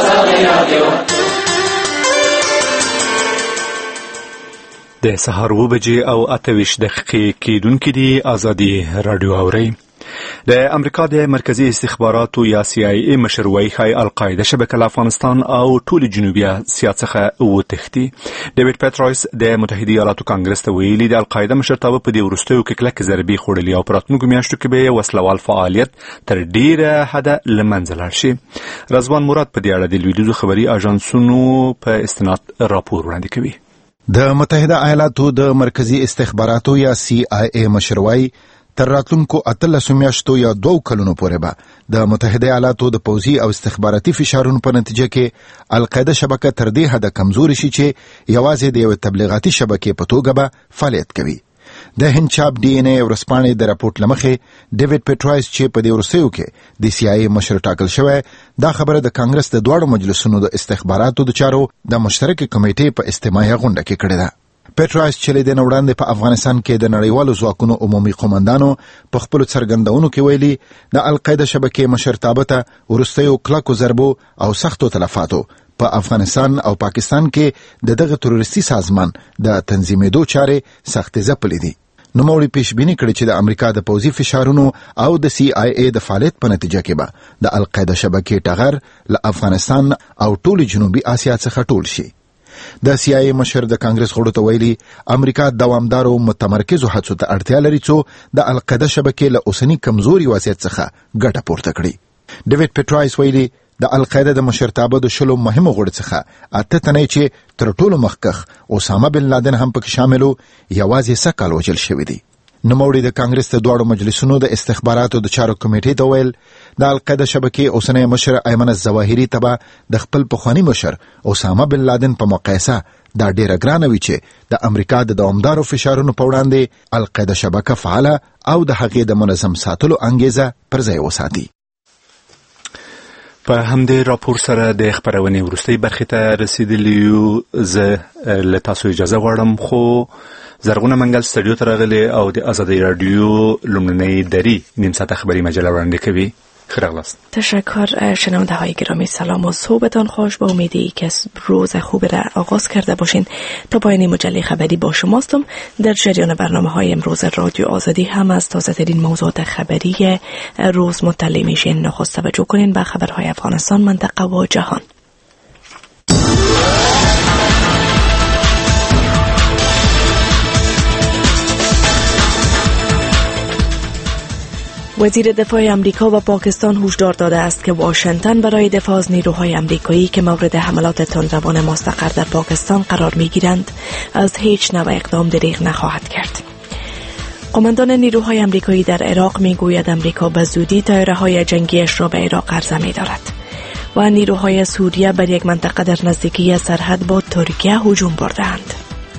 د سهار اوه بجې او اته ویشت دقیقې کیدونکې دي آزادي راډیو اورئ. د امریکا د مرکزی استخباراتو یا سی آی ای مشر وایي ښایي القاعده شبکه له افغانستان او ټولې جنوبي اسیا څخه وتښتي. ډیوډ پیټرایس د متحده ایالاتو کانګرس ته ویلي د القاعده مشرتابه په دې وروستیو کې کلکې ضربې خوړلي او په راتلونکو میاشتو کې به وسلوال فعالیت تر ډیره حده له منځه لاړ شي. رضوان مراد په دې اړه د لویدیځو خبري اژانسونو په استناد راپور وړاندې کوي. د متحده ایالاتو د مرکزی استخباراتو یا سی آی ای مشر وایي تر راتلونکو اتلسو میاشتو یا دوو کلونو پورې به د متحده ایالاتو د پوځي او استخباراتي فشارونو په نتیجه کې القاعده شبکه تر دې حده کمزوري شي چې یوازې د یو تبلیغاتي شبکې په توګه به فعالیت کوي. د هند چاپ ډي ان ای ورسپانې د راپورټ لمخې ډیوډ پیټرایس چې په دې وروستیو کې د سی آی ای مشر ټاکل شوی دا خبره د کانګرس د دواړو مجلسونو د استخباراتو د چارو د مشترکې کمیټې په اجتماعي غونډه کې کړې ده. پیټرایس چې له دې وړاندې په افغانستان کې د نړیوالو ځواکونو عمومي قومندانو په خپلو څرګندونو کې ویلي د القاعده شبکې مشرتابه ته وروستیو کلکو ضربو او سختو تلفاتو په افغانستان او پاکستان کې د دغه تروریستي سازمان د تنظیمېدو چارې سختې ځپلې دي. نوموړي پیشبیني کړې چې د امریکا د پوځي فشارونو او د سی آی ای د فعالیت په نتیجه کې به د القاعده شبکې ټغر له افغانستان او ټولې جنوبي اسیا څخه ټول شي. د سی آی ای مشر د کانګرس غړو ته ویلي امریکا دوامدارو متمرکزو هڅو ته اړتیا لري څو د القاعده شبکې له اوسنی کمزوري وضعیت څخه ګټه پورته کړي. ډیوډ پیټرایس ویلي د القاعده د مشرتابه د شلو مهمو غړو څخه اته تنه چې تر ټولو مخکخ اسامه بن لادن هم پکې شاملو یوازې سکهال وژل شوي دي. نوموړي د کانګرس د دواړو مجلسونو د استخباراتو د چارو کمیټې ته ویل د القاعده شبکې اوسنی مشر ایمن الظواهري ته به د خپل پخواني مشر اسامه بن لادن په مقایسه دا ډیره ګرانه وي چې د امریکا د دوامدارو فشارونو په وړاندې القاعده شبکه فعاله او د هغې د منظم ساتلو انګیزه پر ځای وساتي. په همدې راپور سره د خبرونې وروستۍ برخې ته رسیدلی یو. زه له تاسو اجازه غواړم خو زرغونه منګل استودیو ته راغلی او د آزادی رادیو لومړنۍ دری نیم ساعته خبری مجله وړاندې کوي. خیر اغلاست. تشکر شنونده های گرامی، سلام و صبحتان خوش. با امیدی که روز خوب را آغاز کرده باشین. تا پایان مجله خبری با شماستم. در جریان برنامه های امروز رادیو آزادی هم از تازه ترین موضوعات خبری روز مطلع میشین. نخست توجه کنین به خبرهای افغانستان، منطقه و جهان. وزیر دفاع امریکا و پاکستان هشدار داده است که واشنگتن برای دفاع از نیروهای امریکایی که مورد حملات تندروان مستقر در پاکستان قرار می‌گیرند از هیچ نوع اقدام دریغ نخواهد کرد. قماندان نیروهای امریکایی در عراق می‌گوید امریکا به زودی طیاره‌های جنگیش را به عراق عرضه می‌دارد و نیروهای سوریه بر یک منطقه در نزدیکی سرحد با ترکیه هجوم برده‌اند.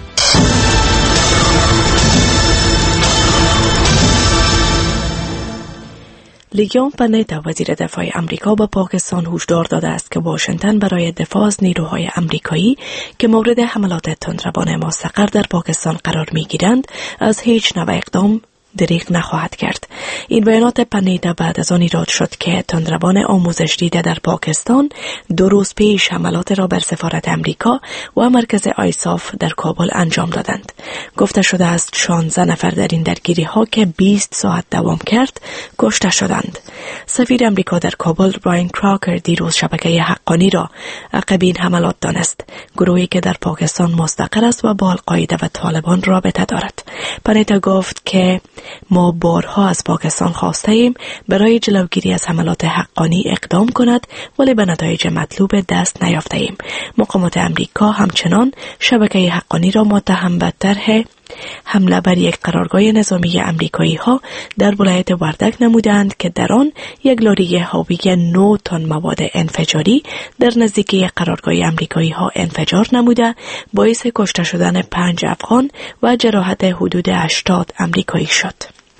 لیام پنیتا وزیر دفاع امریکا به پاکستان هشدار داده است که واشنگتن برای دفاع از نیروهای امریکایی که مورد حملات تندروان مستقر در پاکستان قرار می‌گیرند از هیچ نوع اقدام دریغ نخواهد کرد. این بیانات پنیتا بعد از آن ایراد شد که تندروان آموزش دیده در پاکستان دو روز پیش حملات را بر سفارت امریکا و مرکز آیساف در کابل انجام دادند. گفته شده است شانزده نفر در این درگیری ها که بیست ساعت دوام کرد کشته شدند. سفیر امریکا در کابل براین کراکر دیروز شبکه حقانی را عقب این حملات دانست، گروهی که در پاکستان مستقر است و با القاعده و طالبان رابطه دارد. پنیتا گفت که ما بارها از پاکستان خواسته ایم برای جلوگیری از حملات حقانی اقدام کند ولی به نتایج مطلوب دست نیافته ایم. مقامات امریکا همچنان شبکه حقانی را متهم به طرح حمله بر یک قرارگاه نظامی امریکایی ها در ولایت وردک نمودند که در آن یک لاری حاوی نه تن مواد انفجاری در نزدیکی قرارگاه امریکایی ها انفجار نموده باعث کشته شدن پنج افغان و جراحت حدود هشتاد امریکایی شد.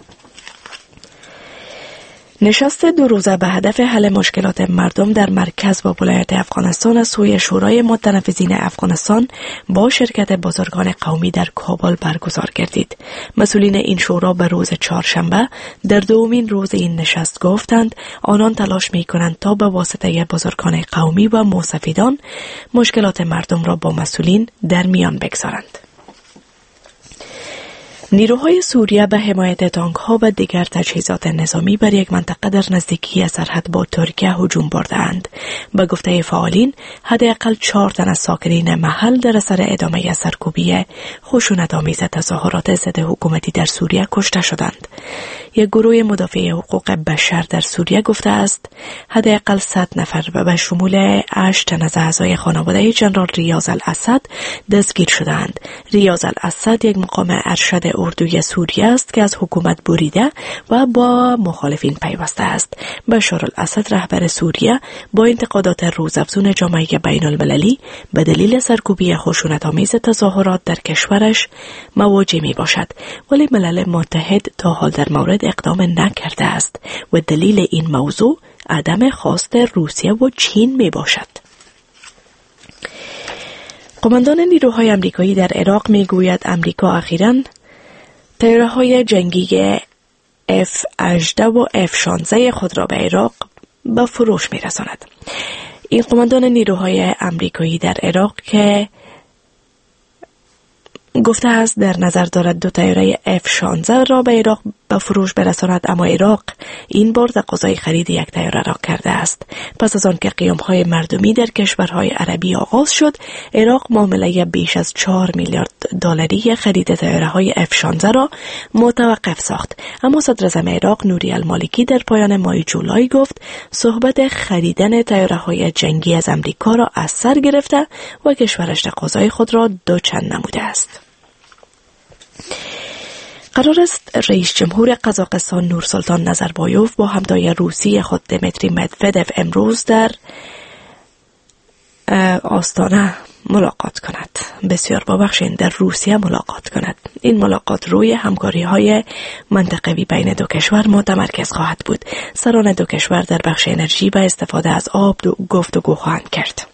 نشست دو روزه به هدف حل مشکلات مردم در مرکز و ولایت افغانستان از سوی شورای متنفذین افغانستان با شرکت بزرگان قومی در کابل برگزار گردید. مسئولین این شورا به روز چهارشنبه در دومین روز این نشست گفتند آنان تلاش می کنند تا به واسطه بزرگان قومی و موسفیدان مشکلات مردم را با مسئولین در میان بگذارند. نیروهای سوریه به حمایت تانک‌ها و دیگر تجهیزات نظامی بر یک منطقه در نزدیکی سرحد با ترکیه هجوم برده‌اند. به گفته فعالین، حداقل چهار تن از ساکنین محل در اثر ادامه سرکوبی خشونت‌آمیز تظاهرات ضد حکومتی در سوریه کشته شدند. یک گروه مدافع حقوق بشر در سوریه گفته است حداقل صد نفر و به شمول هشت تن از اعضای خانواده جنرال ریاض الاسد دستگیر شدند. ریاض الاسد یک مقام ارشد اردوی سوریه است که از حکومت بریده و با مخالفین پیوسته است. بشار الاسد رهبر سوریه با انتقادات روزافزون جامعه بین المللی به دلیل سرکوبی خشونت‌آمیز تظاهرات در کشورش مواجه می باشد، ولی ملل متحد تا حال در مورد اقدام نکرده است و دلیل این موضوع عدم خواست روسیه و چین می باشد. قماندان نیروهای امریکایی در عراق می گوید امریکا اخیراً طیاره‌های جنگی اف هجده و اف شانزده خود را به عراق به فروش می رساند. این قماندان نیروهای امریکایی در عراق که گفته است در نظر دارد دو طیاره اف شانزده را به عراق به فروش برساند، اما عراق این بار تقاضای خرید یک طیاره را کرده است. پس از آن که قیام‌های مردمی در کشورهای عربی آغاز شد، عراق معامله بیش از چهار میلیارد دلاری خرید طیاره‌های اف شانزده را متوقف ساخت. اما صدراعظم عراق نوری المالکی در پایان ماه جولای گفت صحبت خریدن طیاره‌های جنگی از امریکا را از سر گرفته و کشورش تقاضای خود را دوچند نموده است. قرار است رئیس جمهور قزاقستان نورسلطان نظربایوف با همتای روسی خود دمیتری مدودف امروز در آستانه ملاقات کند. بسیار ببخشید، در روسیه ملاقات کند. این ملاقات روی همکاری‌های منطقوی بین دو کشور متمرکز خواهد بود. سران دو کشور در بخش انرژی و استفاده از آب گفتگو خواهند کرد.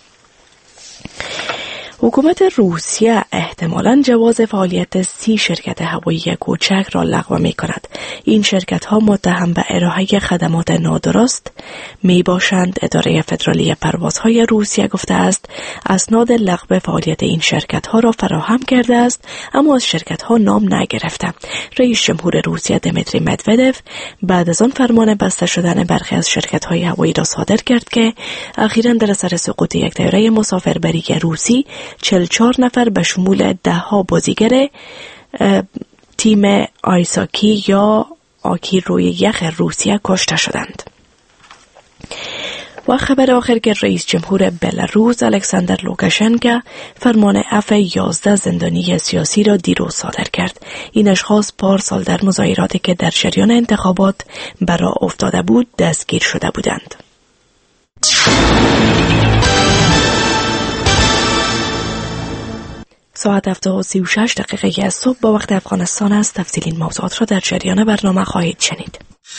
حکومت روسیه احتمالاً جواز فعالیت سی شرکت هوایی کوچک را لغو می کند. این شرکت ها متهم به ارائه خدمات نادرست می باشند. اداره فدرالی پروازهای روسیه گفته است اسناد لغو فعالیت این شرکت ها را فراهم کرده است، اما از شرکت ها نام نگرفته. رئیس جمهور روسیه دمیتری مدودف بعد از آن فرمان بسته شدن برخی از شرکت های هوایی را صادر کرد که اخیراً در اثر سقوط یک طیاره مسافربری روسی چهل و چهار نفر به شمول ده ها بازیگر تیم آیساکی یا آکی روی یخ روسیه کشته شدند. و خبر آخر که رئیس جمهور بلاروس الکساندر لوکاشنکو فرمان عفو یازده زندانی سیاسی را دیروز صادر کرد. این اشخاص پارسال در مظاهراتی که در جریان انتخابات برا افتاده بود دستگیر شده بودند. ساعت هفت و سی و شش دقیقه از صبح با وقت افغانستان است. تفصیل این موضوعات را در جریان برنامه خواهید شنید.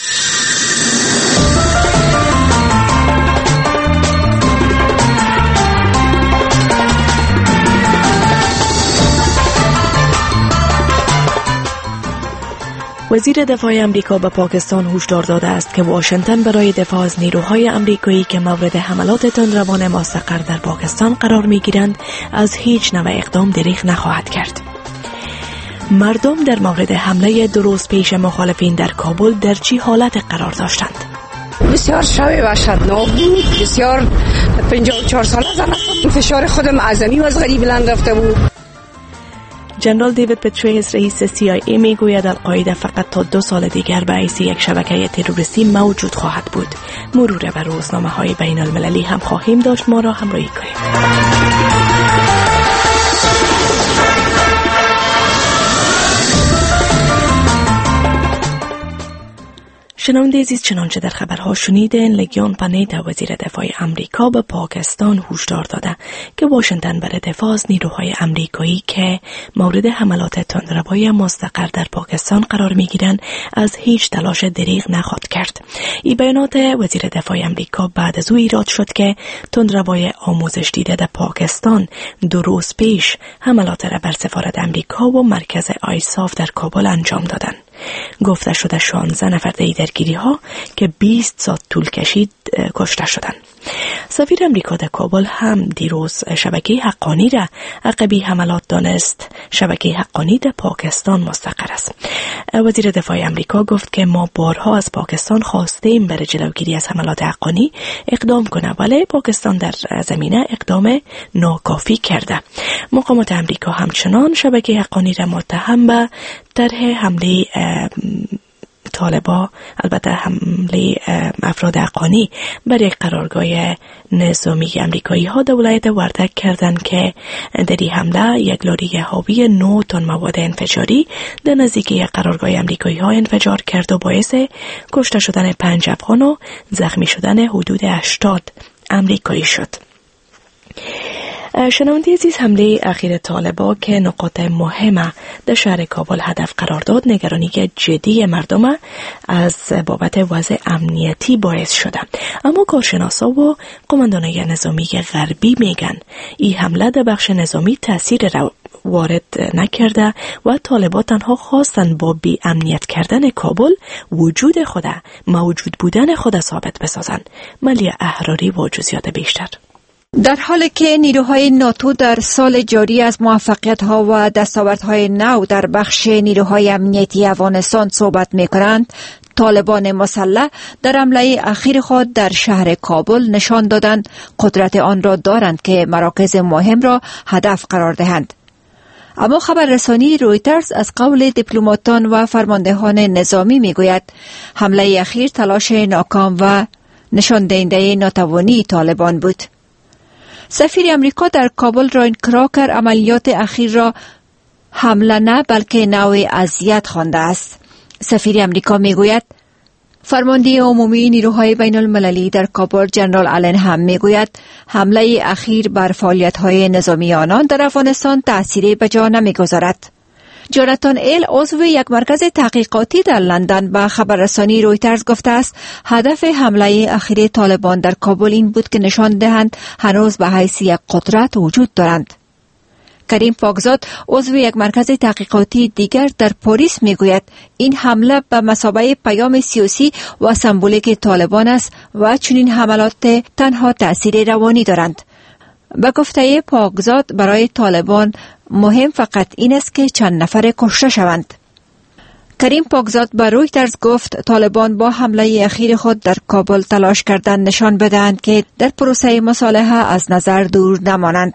وزیر دفاع امریکا به پاکستان هشدار داده است که واشنگتن برای دفاع از نیروهای امریکایی که مورد حملات تندروان مستقر در پاکستان قرار می‌گیرند از هیچ نوع اقدام دریغ نخواهد کرد. مردم در مورد حمله درست پیش مخالفین در کابل در چه حالت قرار داشتند؟ بسیار شب وحشتناک بود. بسیار پنجاه و چهار ساله زن فشار خودم اعظمی و از غریب بلند رفته بود. جنرال دیوید پتریس رئیس سی آی ای میگوید القاعده فقط تا دو سال دیگر به حیث یک شبکه تروریستی موجود خواهد بود. مرور بر روزنامه‌های بین المللی هم خواهیم داشت. ما را همراهی کنید. شنونده عزیز، چنانچه در خبرها شنیدین، لگیون پانیتا وزیر دفاع امریکا به پاکستان هشدار داده که واشنگتن برای دفاع از نیروهای امریکایی که مورد حملات تندروای مستقر در پاکستان قرار میگیرند از هیچ تلاش دریغ نخواهد کرد. این بیانات وزیر دفاع امریکا بعد از او ایراد شد که تندروای آموزش دیده در پاکستان دو روز پیش حملات را بر سفارت امریکا و مرکز آیساف در کابل انجام دادند. گفته شده شانزده نفر در درگیری ها که بیست ساعت طول کشید کشته شدند. سفیر امریکا در کابل هم دیروز شبکه حقانی را عقبی حملات دانست. شبکه حقانی در پاکستان مستقر است. وزیر دفاع امریکا گفت که ما بارها از پاکستان خواستیم برای جلوگیری از حملات حقانی اقدام کنه، ولی پاکستان در زمینه اقدام ناکافی کرده. مقامات امریکا همچنان شبکه حقانی را متهم به طرح حمله طالبا، البته حمله افراد حقانی بر یک قرارگاه نظامی امریکایی ها در ولایت وردک کردند که در این حمله یک لاری حاوی نه تن مواد انفجاری در نزدیکی قرارگاه امریکایی ها انفجار کرد و باعث کشته شدن پنج افغان و زخمی شدن حدود هشتاد امریکایی شد. شنونده عزیز، حمله اخیر طالبا که نقاط مهمه در شهر کابل هدف قرار داد نگرانی جدی مردم از بابت وضع امنیتی باعث شده. اما کارشناسا و قماندانای نظامی غربی میگن این حمله در بخش نظامی تاثیر را وارد نکرده و طالبان تنها خواستن با بی امنیت کردن کابل وجود خود، موجود بودن خود ثابت بسازن. ملیه احراری و جزئیات بیشتر. در حالی که نیروهای ناتو در سال جاری از موفقیت‌ها و دستاوردهای نو در بخش نیروهای امنیتی افغانستان صحبت می‌کنند، طالبان مسلح در حمله اخیر خود در شهر کابل نشان دادند قدرت آن را دارند که مراکز مهم را هدف قرار دهند. اما خبررسانی رویترز از قول دیپلماتان و فرماندهان نظامی میگوید حمله اخیر تلاش ناکام و نشان دهنده ناتوانی طالبان بود. سفیر امریکا در کابل راین کراکر عملیات اخیر را حمله نه بلکه نوع اذیت خوانده است. سفیر امریکا میگوید فرمانده عمومی نیروهای بین المللی در کابل جنرال آلن هم میگوید حمله اخیر بر فعالیت‌های نظامی آنان در افغانستان تأثیری به جا نمیگذارد. جاناتان ایل عضو یک مرکز تحقیقاتی در لندن به خبررسانی رویترز گفته است هدف حمله اخیر طالبان در کابل این بود که نشان دهند هنوز به حیث یک قدرت وجود دارند. کریم پاکزاد عضو یک مرکز تحقیقاتی دیگر در پاریس میگوید این حمله به مثابه پیام سیاسی و سمبولیک طالبان است و چنین حملات تنها تأثیر روانی دارند. به گفته پاکزاد برای طالبان مهم فقط این است که چند نفر کشته شوند. کریم پاکزاد به رویترز گفت طالبان با حمله اخیر خود در کابل تلاش کردند نشان بدهند که در پروسه مصالحه از نظر دور نمانند.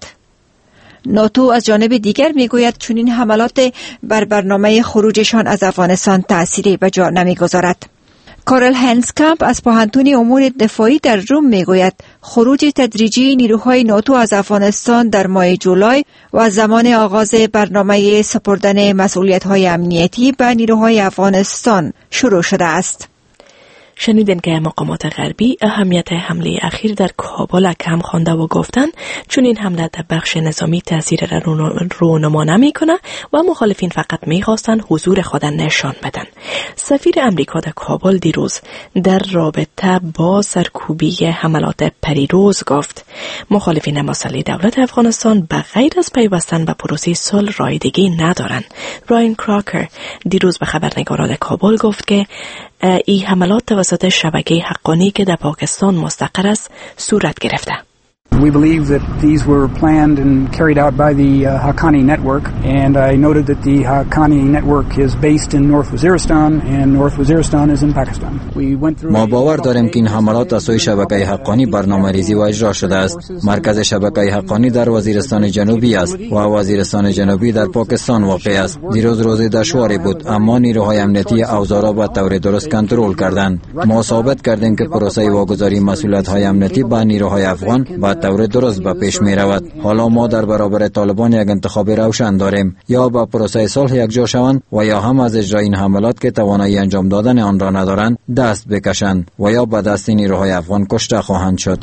ناتو از جانب دیگر میگوید چنین حملات بر برنامه خروجشان از افغانستان تأثیری به جا نمیگذارد. کارل هنسکامپ از پوهنتون امور دفاعی در روم میگوید خروج تدریجی نیروهای ناتو از افغانستان در ماه جولای و زمان آغاز برنامه سپردن مسئولیت‌های امنیتی به نیروهای افغانستان شروع شده است. شنیدین که مقامات غربی اهمیت حمله اخیر در کابل کم خوانده و گفتند چون این حمله در بخش نظامی تاثیر رونما نمی‌کنه و مخالفین فقط می‌خواستند حضور خود نشان بدن. سفیر امریکا در کابل دیروز در رابطه با سرکوبی حملات پریروز گفت مخالفین مسئله دولت افغانستان به غیر از پیوستن به پروسه صلح راه دیگه‌ای ندارند. راین کراکر دیروز به خبرنگاران کابل گفت که این حملات توسط شبکه حقانی که در پاکستان مستقر است صورت گرفته. We believe that these were planned and carried out by the uh, Haqqani network, and I noted that the Haqqani network is based in North Waziristan, and North Waziristan is in Pakistan. We went through. ما باور داریم که این حملات از سوی شبکه حقانی برنامه‌ریزی و اجرا شده است. مرکز شبکه حقانی در وزیرستان جنوبی است و وزیرستان جنوبی در پاکستان واقع است. دیروز روز دشواری بود، اما نیروهای امنیتی اوضاع را به طور درست کنترل کردند. ما ثابت کردیم که پروسه واگذاری مسئولیت‌های امنیتی به نیروهای افغان با طور درست به پیش می رود. حالا ما در برابر طالبان یک انتخاب روشن داریم، یا با پروسه صلح یکجا شوند و یا هم از اجرای این حملات که توانایی انجام دادن آن را ندارند دست بکشند و یا به دست نیروهای افغان کشته خواهند شد.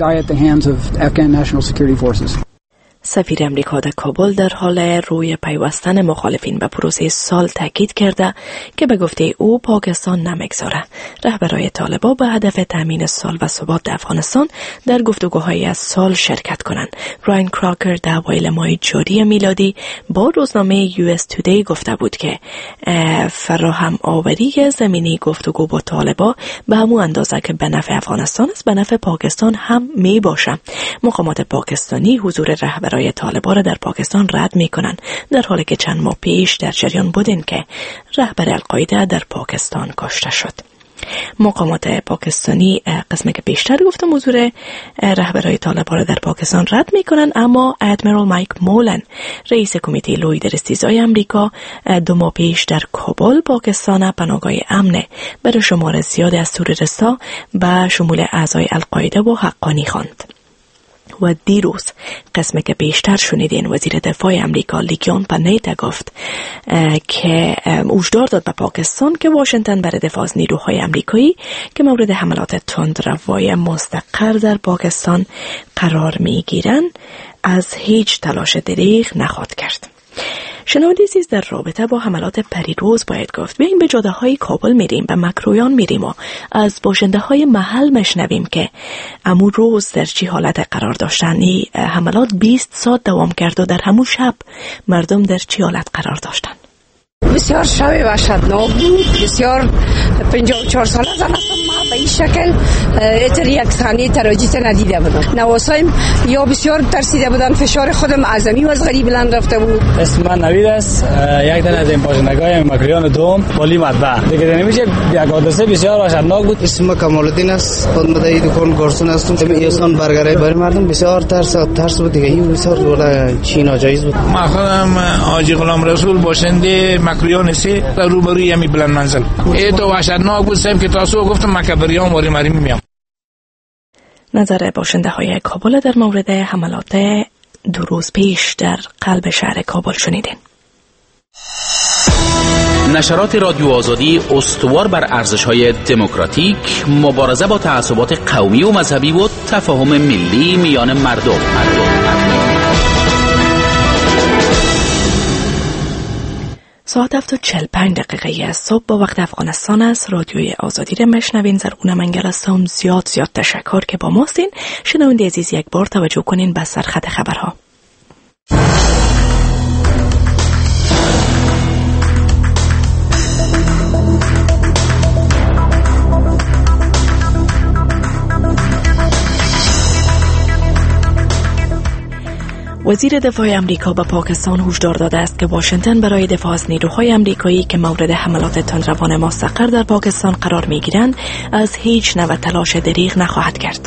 سفیر امریکا در کابل در حال روی پیوستن مخالفین به پروسه صلح تاکید کرده که به گفته او پاکستان نمیگذاره رهبران طالبان به هدف تامین صلح و ثبات در افغانستان در گفتگوهای از صلح شرکت کنند. راین کراکر در اوایل ماه جاری میلادی با روزنامه یو اس تودی گفته بود که فراهم آوری زمینی گفتگو با طالبان به همون اندازه که به نفع افغانستان است به نفع پاکستان هم می باشه. مقامات پاکستانی حضور رهبر رای طالبان را در پاکستان رد می کنند، در حالی که چند ماه پیش در جریان بودین که رهبر القاعده در پاکستان کشته شد. مقامات پاکستانی قسمی که بیشتر گفتم حضور رهبرای طالبان را در پاکستان رد می کنند، اما ادمیرال مایک مولن رئیس کمیته لوی در استیضای امریکا دو ماه پیش در کابل پاکستان پناهگاه امن برای شمار زیاد از تروریست‌ها به شمول اعضای القاعده و حقانی خواند. و دیروز قسمی که بیشتر شنیدین وزیر دفاع امریکا لیگیون پانیتا گفت که هشدار داد به پاکستان که واشنگتن برای دفاع از نیروهای امریکایی که مورد حملات تندروای مستقر در پاکستان قرار می گیرند از هیچ تلاش دریغ نخواهد کرد. شنونده عزیز، در رابطه با حملات پریروز باید گفت بیاییم به جاده های کابل میریم، به مکرویان میریم و از باشنده های محل مشنویم که امو روز در چی حالت قرار داشتن. این حملات بیست ساعت دوام کرد و در همون شب مردم در چی حالت قرار داشتن. بسیار شب وحشتناک بود. بسیار پنجاه و چهار ساله زن هستم. ما به این شکل اتر یک صحنه تراژیک ندیده بودم. نواسایم یا بسیار ترسیده بودن. فشار خودم اعظمی و از غریب بلند رفته بود. اسم من نوید است. یک دن از این پاشنگاه مکریان دوم بالی مطبع دیگه نمیشه. یک حادثه بسیار وحشتناک بود. اسم کمال الدین است. خود مدعی دکان گارسون هستم. ایسان برگره برای مردم بسیار ترس ترس بود دیگه. این بسیار دوله چی ناجایز بود. ما خودم حاجی غلام رسول باشنده مکریان سی روبروی همی بلند منزل. ای تو وحشتناک بود صاحب که تاسو گفتم مکبریان واری ماری میام. نظر باشنده های کابل در مورد حملات دو روز پیش در قلب شهر کابل شنیدین. نشرات رادیو آزادی استوار بر ارزش‌های دموکراتیک، مبارزه با تعصبات قومی و مذهبی و تفاهم ملی میان مردم. مردم. ساعت هفت و چهل و پنج دقیقه از صبح با وقت افغانستان است. رادیوی آزادی را مشنوین. زرگونه منگل هستم. زیاد زیاد تشکر که با ماستین. شنونده عزیز یک بار توجه کنین به سرخط خبرها. وزیر دفاع امریکا به پاکستان هشدار داده است که واشنگتن برای دفاع از نیروهای امریکایی که مورد حملات تندروان مستقر در پاکستان قرار می‌گیرند از هیچ نوع تلاش دریغ نخواهد کرد.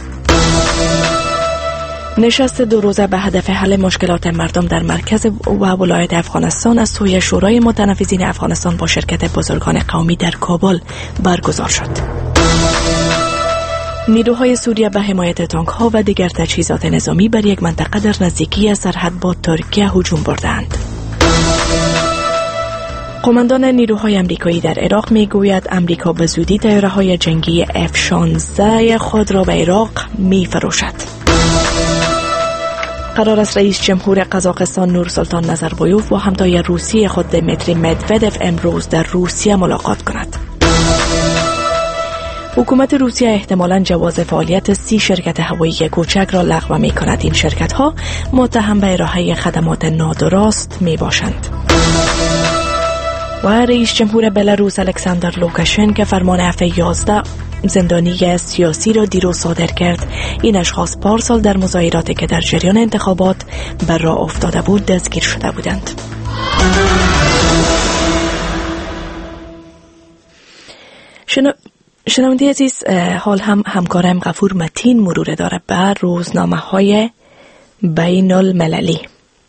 نشست دو روزه به هدف حل مشکلات مردم در مرکز و ولایت افغانستان از سوی شورای متنفذین افغانستان با شرکت بزرگان قومی در کابل برگزار شد. نیروهای سوریه به حمایت تانک‌ها و دیگر تجهیزات نظامی بر یک منطقه در نزدیکی سرحد با ترکیه هجوم بردند. قماندان نیروهای امریکایی در عراق میگوید امریکا به زودی طیاره‌های جنگی اف شانزده خود را به عراق می‌فروشد. قرار است رئیس جمهور قزاقستان نورسلطان نظربایوف با همتای روسی خود دمیتری مدودف امروز در روسیه ملاقات کند. حکومت روسیه احتمالاً جواز فعالیت سی شرکت هوایی کوچک را لغو می کند. این شرکت ها متهم به ارائه خدمات نادرست می باشند. و رئیس جمهور بلاروس الکساندر لوکاشنکو فرمان عفو یازده زندانی سیاسی را دیروز صادر کرد. این اشخاص پارسال در مظاهراتی که در جریان انتخابات بر راه افتاده بود دستگیر شده بودند. شنو شنونده عزیز، حال هم همکارم غفور متین مرور داره بر روزنامه های بین المللی.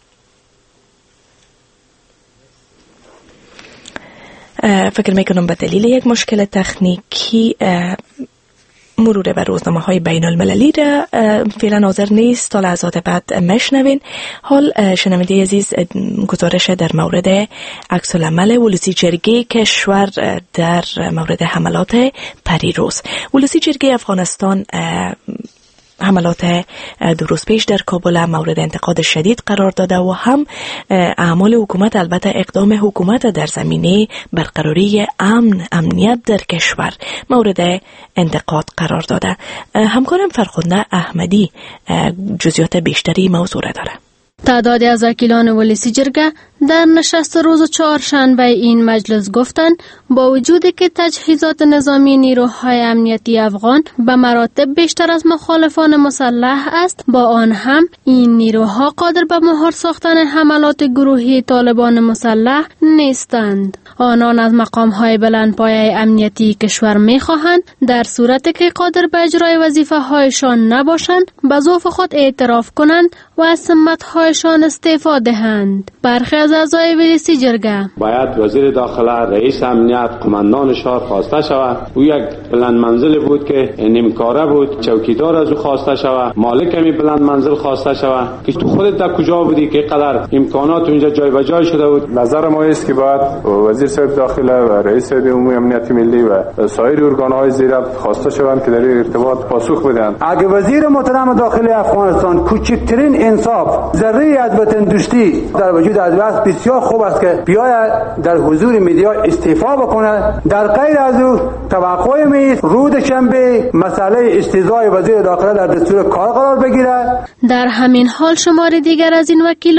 فکر میکنم به دلیل یک مشکل تکنیکی مرور بر روزنامه های بین المللی را فعلا حاضر نیست. تا لحظات بعد مشنوین. حال شنونده عزیز، گزارش در مورد عکس العمل ولسی جرگه کشور در مورد حملات پریروز. ولسی جرگه افغانستان حملات دو روز پیش در کابل مورد انتقاد شدید قرار داده و هم اعمال حکومت، البته اقدام حکومت در زمینه برقراری امن امنیت در کشور مورد انتقاد قرار داده. همکارم فرخنده احمدی جزئیات بیشتری موضوع را داره. تعدادی از وکیلان ولسی جرگه در نشست روز چهارشنبه این مجلس گفتند با وجودی که تجهیزات نظامی نیروهای امنیتی افغان به مراتب بیشتر از مخالفان مسلح است، با آن هم این نیروها قادر به مهار ساختن حملات گروهی طالبان مسلح نیستند. آنان از مقام‌های بلندپایه امنیتی کشور می‌خواهند در صورتی که قادر به اجرای وظیفه‌هایشان نباشند به ضعف خود اعتراف کنند و از سمت‌هایشان استعفا دهند. برخی از اعضای ولسی جرگه باید وزیر داخله، رئیس امنیت، قماندان شهر خواسته شود. او یک بلند منزل بود که نیمکاره بود، چوکیدار از او خواسته شود، مالک می بلند منزل خواسته شود که تو خودت در کجا بودی که قدر امکانات اونجا جای به جای شده بود. نظر ما است که باید وزیر صاحب داخله و رئیس عمومی امنیت ملی و سایر ارگان‌های زیر خواسته شوند که در این ارتباط پاسخ بدهند. اگه وزیر محترم داخلی افغانستان کوچکترین انصاف، ذره از وطن دوستی در وجود از بسیار خوب است که بیاید در حضور میدیا استعفا بکنه. در غیر از او توقع می روز شنبه مسئله استیضای وزیر داخله در دستور کار قرار بگیره. در همین حال شمار دیگر از این وکیلان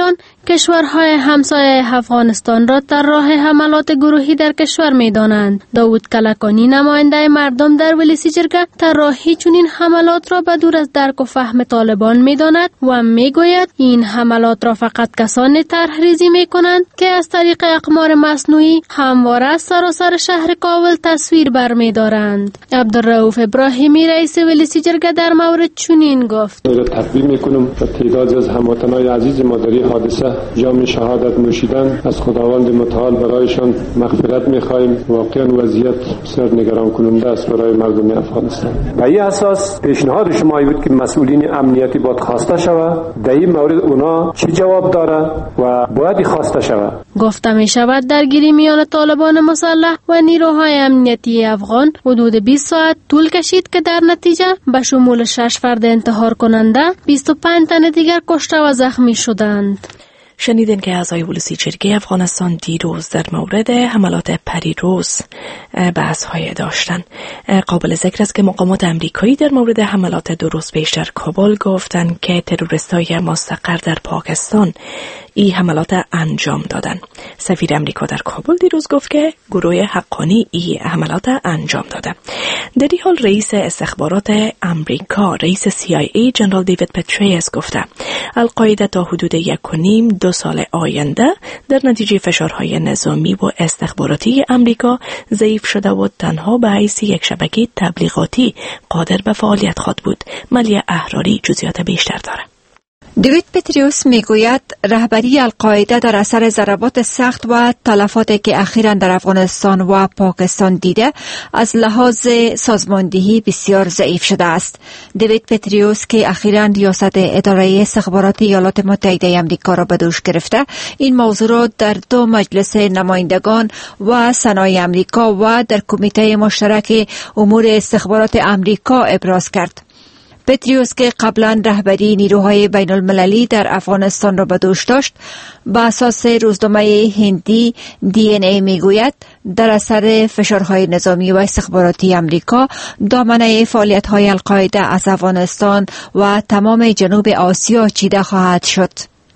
کشورهای همسایه افغانستان را در راه حملات گروهی در کشور می دانند. داود کلکانی نماینده مردم در ولسی جرگه طراحی چنین حملات را بدور از درک و فهم طالبان می داند و می گوید این حملات را فقط کسانی طرحریزی می کنند که از طریق اقمار مصنوعی همواره از سراسر شهر کابل تصویر برمی دارند. عبدالرؤوف ابراهیمی رئیس ولسی جرگه در مورد چنین گفت: تقدیم میکنم و تعدادی از هموطنان عزیز ما در این حادثه جام شهادت نوشیدن از خداوند متعال برایشان مغفرت می‌خواهیم. واقعا وضعیت بسیار نگران کننده است برای مردم افغانستان. به این اساس پیشنهاد شما بود که مسئولین امنیتی باید خواسته شود، در این مورد اونا چی جواب داره و باید خواسته شود. گفته می شود درگیری میان طالبان مسلح و نیروهای امنیتی افغان حدود بیست ساعت طول کشید که در نتیجه به شمول شش فرد انتحار کننده بیست و پنج تن دیگر کشته و زخمی شدند. شنیدین که اعضای ولسی جرگه افغانستان دیروز در مورد حملات پریروز بحث‌های داشتن. قابل ذکر است که مقامات امریکایی در مورد حملات دو روز پیش در کابل گفتند که تروریستای مستقر در پاکستان این حملات انجام دادن. سفیر امریکا در کابل دیروز گفت که گروه حقانی این حملات انجام داده. در این حال رئیس استخبارات امریکا، رئیس سی آی ای جنرال دیوید پتریوس گفته القاعده تا حدود یک و نیم دو سال آینده در نتیجه فشارهای نظامی و استخباراتی امریکا ضعیف شده و تنها به حیث یک شبکه تبلیغاتی قادر به فعالیت خواهد بود. ملیه احراری جزئیات بیشتر داره. دیوید پتریوس میگوید رهبری القاعده در اثر ضربات سخت و تلفاتی که اخیراً در افغانستان و پاکستان دیده از لحاظ سازماندهی بسیار ضعیف شده است. دیوید پتریوس که اخیراً ریاست اداره استخبارات ایالات متحده آمریکا را به دوش گرفته، این موضوع را در دو مجلس نمایندگان و سنای آمریکا و در کمیته مشترک امور استخبارات آمریکا ابراز کرد. پتریوس که قبلا رهبری نیروهای بین المللی در افغانستان را به دوش داشت، با اساس روزنامه هندی دی ان ای میگوید در اثر فشارهای نظامی و استخباراتی امریکا دامنه فعالیت‌های القاعده از افغانستان و تمام جنوب آسیا چیده خواهد شد.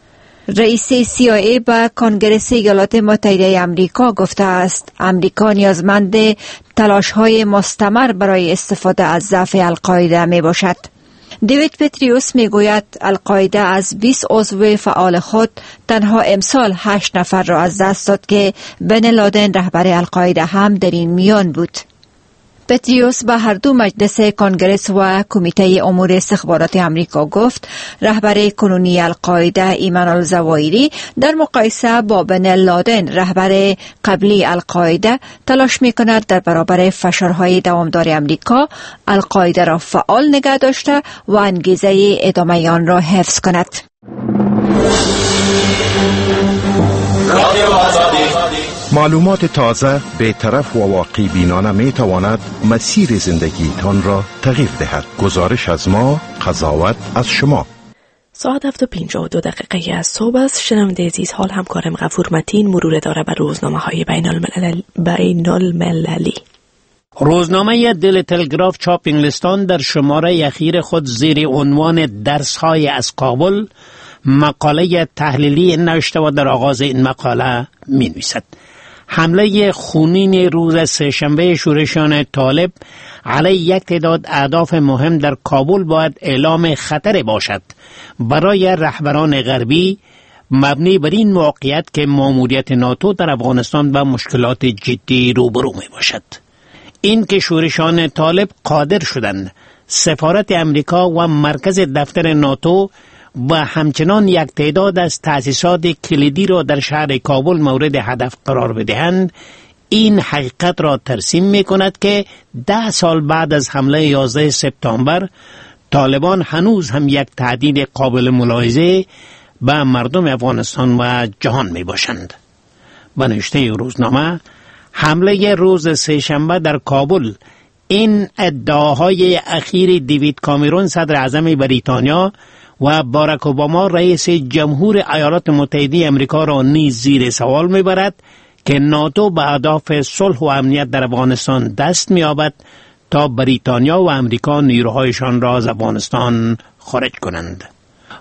رئیس سی آی ای به کنگره ایالات متحده آمریکا گفته است آمریکا نیازمند تلاش‌های مستمر برای استفاده از ضعف القاعده می باشد. دیوید پتریوس می گوید القاعده از بیست عضو فعال خود تنها امسال هشت نفر را از دست داد که بن لادن رهبر القاعده هم در این میان بود. پتریوس به هر دو مجلس کنگره و کمیته امور استخبارات آمریکا گفت رهبر کنونی القاعده ایمان الزوایری در مقایسه با بن لادن رهبر قبلی القاعده تلاش می‌کند در برابر فشارهای دوامدار آمریکا القاعده را فعال نگه داشته و انگیزه ادامه آن را حفظ کند. معلومات تازه، بی‌طرف و واقعی بینانه می تواند مسیر زندگی تان را تغییر دهد. گزارش از ما، قضاوت از شما. ساعت هفت و پنجاه و دو دقیقه از صبح است. شنونده عزیز، حال همکارم غفور متین مرور داره بر روزنامه های بین المللی. بین المللی. روزنامه دل تلگراف چاپ انگلستان در شماره اخیر خود زیر عنوان درس‌های از کابل مقاله تحلیلی نوشته و در آغاز این مقاله می نویسد حمله خونین روز سه‌شنبه شورشیان طالب علیه یک تعداد اهداف مهم در کابل باید اعلام خطر باشد برای رهبران غربی، مبنی بر این واقعیت که ماموریت ناتو در افغانستان با مشکلات جدی روبرو می باشد. این که شورشیان طالب قادر شدند سفارت امریکا و مرکز دفتر ناتو و همچنان یک تعداد از تأسیسات کلیدی را در شهر کابل مورد هدف قرار بدهند، این حقیقت را ترسیم می کند که ده سال بعد از حمله یازده سپتامبر طالبان هنوز هم یک تهدید قابل ملاحظه به مردم افغانستان و جهان می باشند. به نوشته روزنامه، حمله روز سه‌شنبه در کابل این ادعاهای اخیر دیوید کامرون صدر اعظم بریتانیا و باراک اوباما رئیس جمهور ایالات متحده آمریکا را نیز زیر سوال میبرد که ناتو به اهداف صلح و امنیت در افغانستان دست می‌یابد تا بریتانیا و امریکا نیروهایشان را از افغانستان خارج کنند.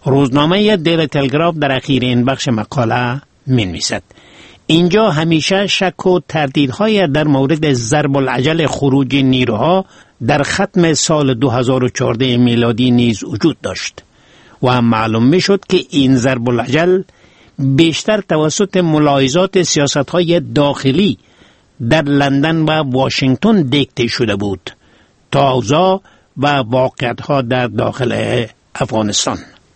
روزنامه دیلی تلگراف در اخیر این بخش مقاله می نویسد: اینجا همیشه شک و تردیدهای در مورد ضرب العجل خروج نیروها در ختم سال دو هزار و چهارده میلادی نیز وجود داشت و معلوم می شد که این ضرب العجل بیشتر توسط ملاحظات سیاستهای داخلی در لندن و واشنگتن دیکته شده بود تا اوضاع و واقعیت‌ها در داخل افغانستان.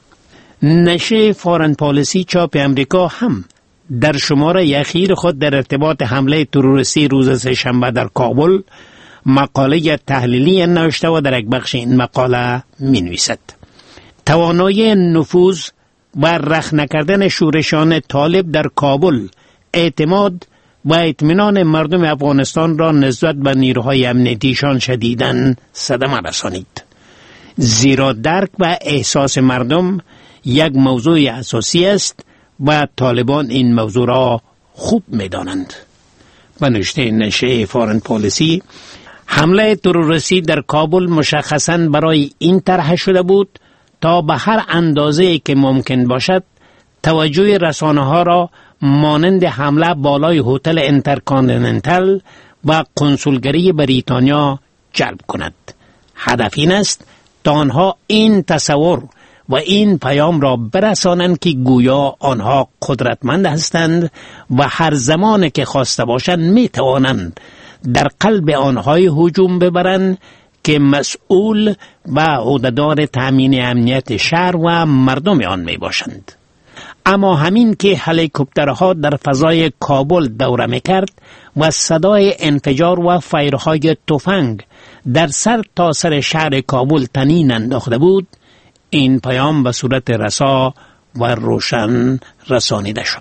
نشریه فارن پالیسی چاپ امریکا هم در شماره اخیر خود در ارتباط حمله تروریستی روز سه‌شنبه در کابل مقاله تحلیلی نوشته و در یک بخش این مقاله می نویسد: توانایی نفوذ و رخنه کردن شورشان طالب در کابل اعتماد و اطمینان مردم افغانستان را نسبت به نیروهای امنیتیشان شدیداً صدمه رسانید، زیرا درک و احساس مردم یک موضوع اساسی است و طالبان این موضوع را خوب می‌دانند. به نوشته نشریه فارن پالیسی، حمله تروریستی در کابل مشخصاً برای این طرح شده بود تا به هر اندازه که ممکن باشد توجه رسانه‌ها را مانند حمله بالای هتل انترکانتیننتال و کنسولگری بریتانیا جلب کند. هدف این است تا آنها این تصور و این پیام را برسانند که گویا آنها قدرتمند هستند و هر زمان که خواسته باشند می توانند در قلب آنهای هجوم ببرند که مسئول و عهدهدار تامین امنیت شهر و مردم آن می باشند. اما همین که هلیکوپترها در فضای کابل دوره می کرد و صدای انفجار و فایرهای تفنگ در سر تا سر شهر کابل طنین انداخته بود، این پیام به صورت رسا و روشن رسانیده شد.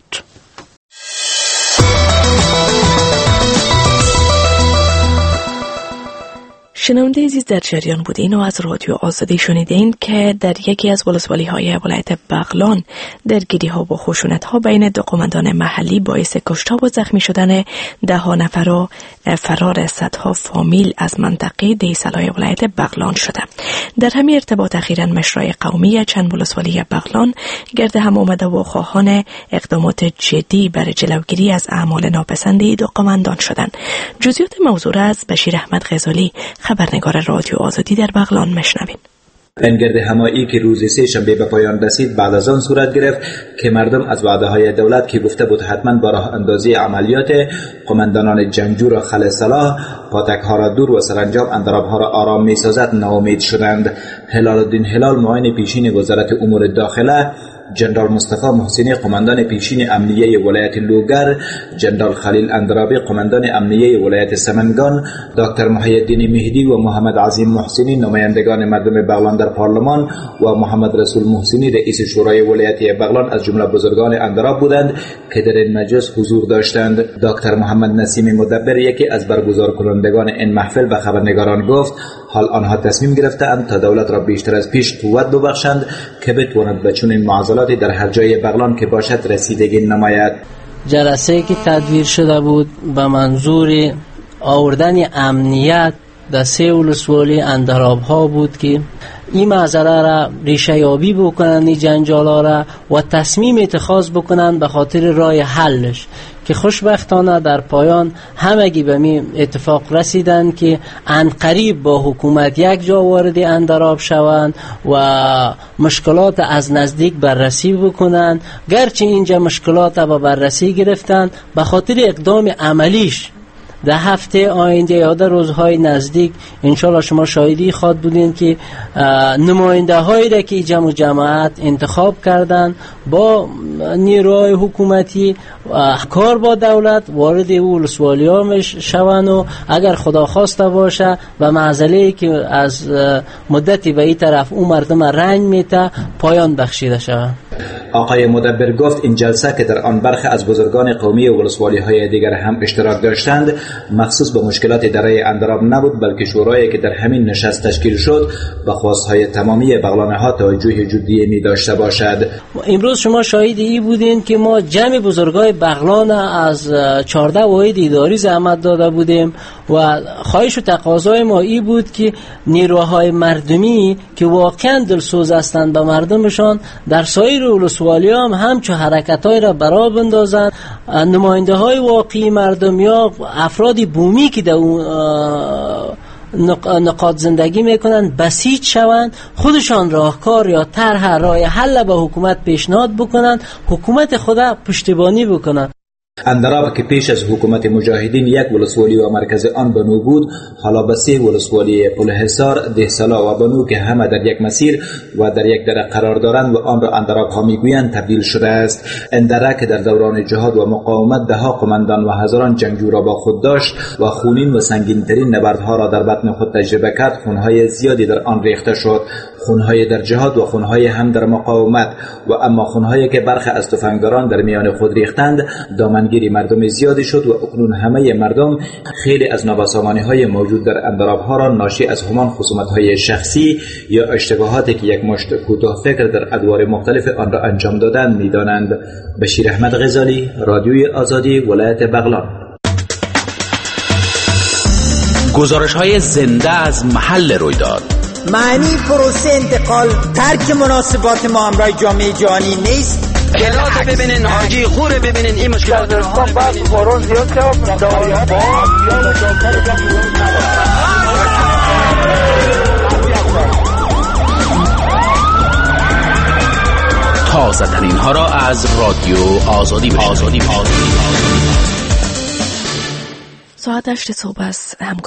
شنونده عزیز، در جریان بودین و از رادیو آزادی شنیدین که در یکی از ولسوالی های ولایت بغلان درگیری ها و خشونت ها بین دو قماندان محلی باعث کشته و زخمی شدن ده ها نفر و فرار صدها فامیل از منطقه دیسلای ولایت بغلان شده. در همین ارتباط اخیراً مشرای قومی چند ولسوالی بغلان گرد هم آمده و خواهان اقدامات جدی برای جلوگیری از اعمال ناپسند دو قماندان شدند. جزئیات موضوع را از بشیر احمد غزالی، خبرنگار رادیو آزادی در بغلان، مشنوین. این گرد همایی که روز سه شنبه به پایان رسید بعد از آن صورت گرفت که مردم از وعده های دولت که گفته بود حتما با راه اندازی عملیات قماندانان جنگجو را خل صلاح، پاتک ها را دور و سرانجام اندراب ها را آرام می سازد ناامید شدند. هلال الدین هلال، معاون پیشین وزارت امور داخله، جنرال مصطفی محسنی، قماندان پیشین امنیه ولایت لوگر، جنرال خلیل اندرابی، قماندان امنیه ولایت سمنگان، دکتر محی الدین مهدی و محمد عظیم محسنی، نمایندگان مردم بغلان در پارلمان، و محمد رسول محسنی، رئیس شورای ولایتی بغلان از جمله بزرگان اندراب بودند که در این مجلس حضور داشتند. دکتر محمد نسیم مدبر، یکی از برگزار کنندگان این محفل، به خبرنگاران گفت حال آنها تصمیم گرفتند تا دولت را بیشتر از پیش قوت ببخشند که بتواند به چنین معضلاتی در هر جای بغلان که باشد رسیدگی نماید. جلسه که تدبیر شده بود به منظور آوردن امنیت در سه ولسوالی اندراب ها بود که این مسئله را ریشه یابی بکنند، این جنجال ها را، و تصمیم اتخاذ بکنند به خاطر راه حلش، که خوشبختانه در پایان همگی به می اتفاق رسیدند که عنقریب با حکومت یک جا وارد اندراب شوند و مشکلات از نزدیک بررسی بکنند. گرچه اینجا مشکلات با بررسی گرفتند، به خاطر اقدام عملیش در هفته آینده یا در روزهای نزدیک انشالله شما شاهدی خواد بودین که نماینده هایی را که جمع و جماعت انتخاب کردن با نیروهای حکومتی کار با دولت وارد ولسوالی ها شوند و اگر خدا خواسته باشه و معضله‌ای که از مدتی به این طرف اون مردم رنج میته پایان بخشیده شوند. آقای مدبر گفت این جلسه که در آن برخی از بزرگان قومی و ولسوالی های دیگر هم اشتراک داشتند مخصوص به مشکلات درای اندراب نبود، بلکه شورایی که در همین نشست تشکیل شد به خواستهای تمامی بغلانه ها توجه جدی می داشته باشد. امروز شما شاهد ای بودین که ما جمع بزرگای بغلان از چهارده واحد اداری زحمت داده بودیم و خواهش و تقاضای ما ای بود که نیروهای مردمی که واقعا دلسوز هستند به مردمشان در سایر ولسوالی هم همچو حرکت‌های را برا بندازند. نماینده های واقعی مردم یا افراد بومی که در اون نقاط زندگی میکنن بسیج شوند، خودشان راهکار یا طرح راه حل به حکومت پیشنهاد بکنن، حکومت خدا پشتیبانی بکنن. اندراب که پیش از حکومت مجاهدین یک ولسوالی و مرکز آن بنو بود، حالا به سه ولسوالی پلحصار، دهسالا و بنو که همه در یک مسیر و در یک دره قرار دارند و آن را اندراب ها میگویند تبدیل شده است. این دره که در دوران جهاد و مقاومت ده ها قماندان و هزاران جنگجو را با خود داشت و خونین و سنگین ترین نبردها را در بطن خود تجربه کرد، خونهای زیادی در آن ریخته شد، خونهای در جهاد و خونهای هم در مقاومت، و اما خونهایی که برخی از تفنگداران در میان خود ریختند دامنگیری مردم زیادی شد و اکنون همه مردم خیلی از نابسامانی‌های موجود در اندراب‌ها را ناشی از همان خصومت‌های شخصی یا اشتباهاتی که یک مشت کوتاه فکر در ادوار مختلف آن را انجام دادند می‌دانند. بشیر احمد غزالی، رادیوی آزادی، ولایت بغلان. گزارش‌های زنده از محل رویداد. معنی پروسه انتقال ترک مناسبات ما همراه جامعه جهانی نیست. گلات ببینین، حاجی غور ببینین، این مشکل در دستان بعد بارون زیاد شد. تازه ترین ها را از رادیو آزادی بشنوید. ساعت هشت صبح است. همکار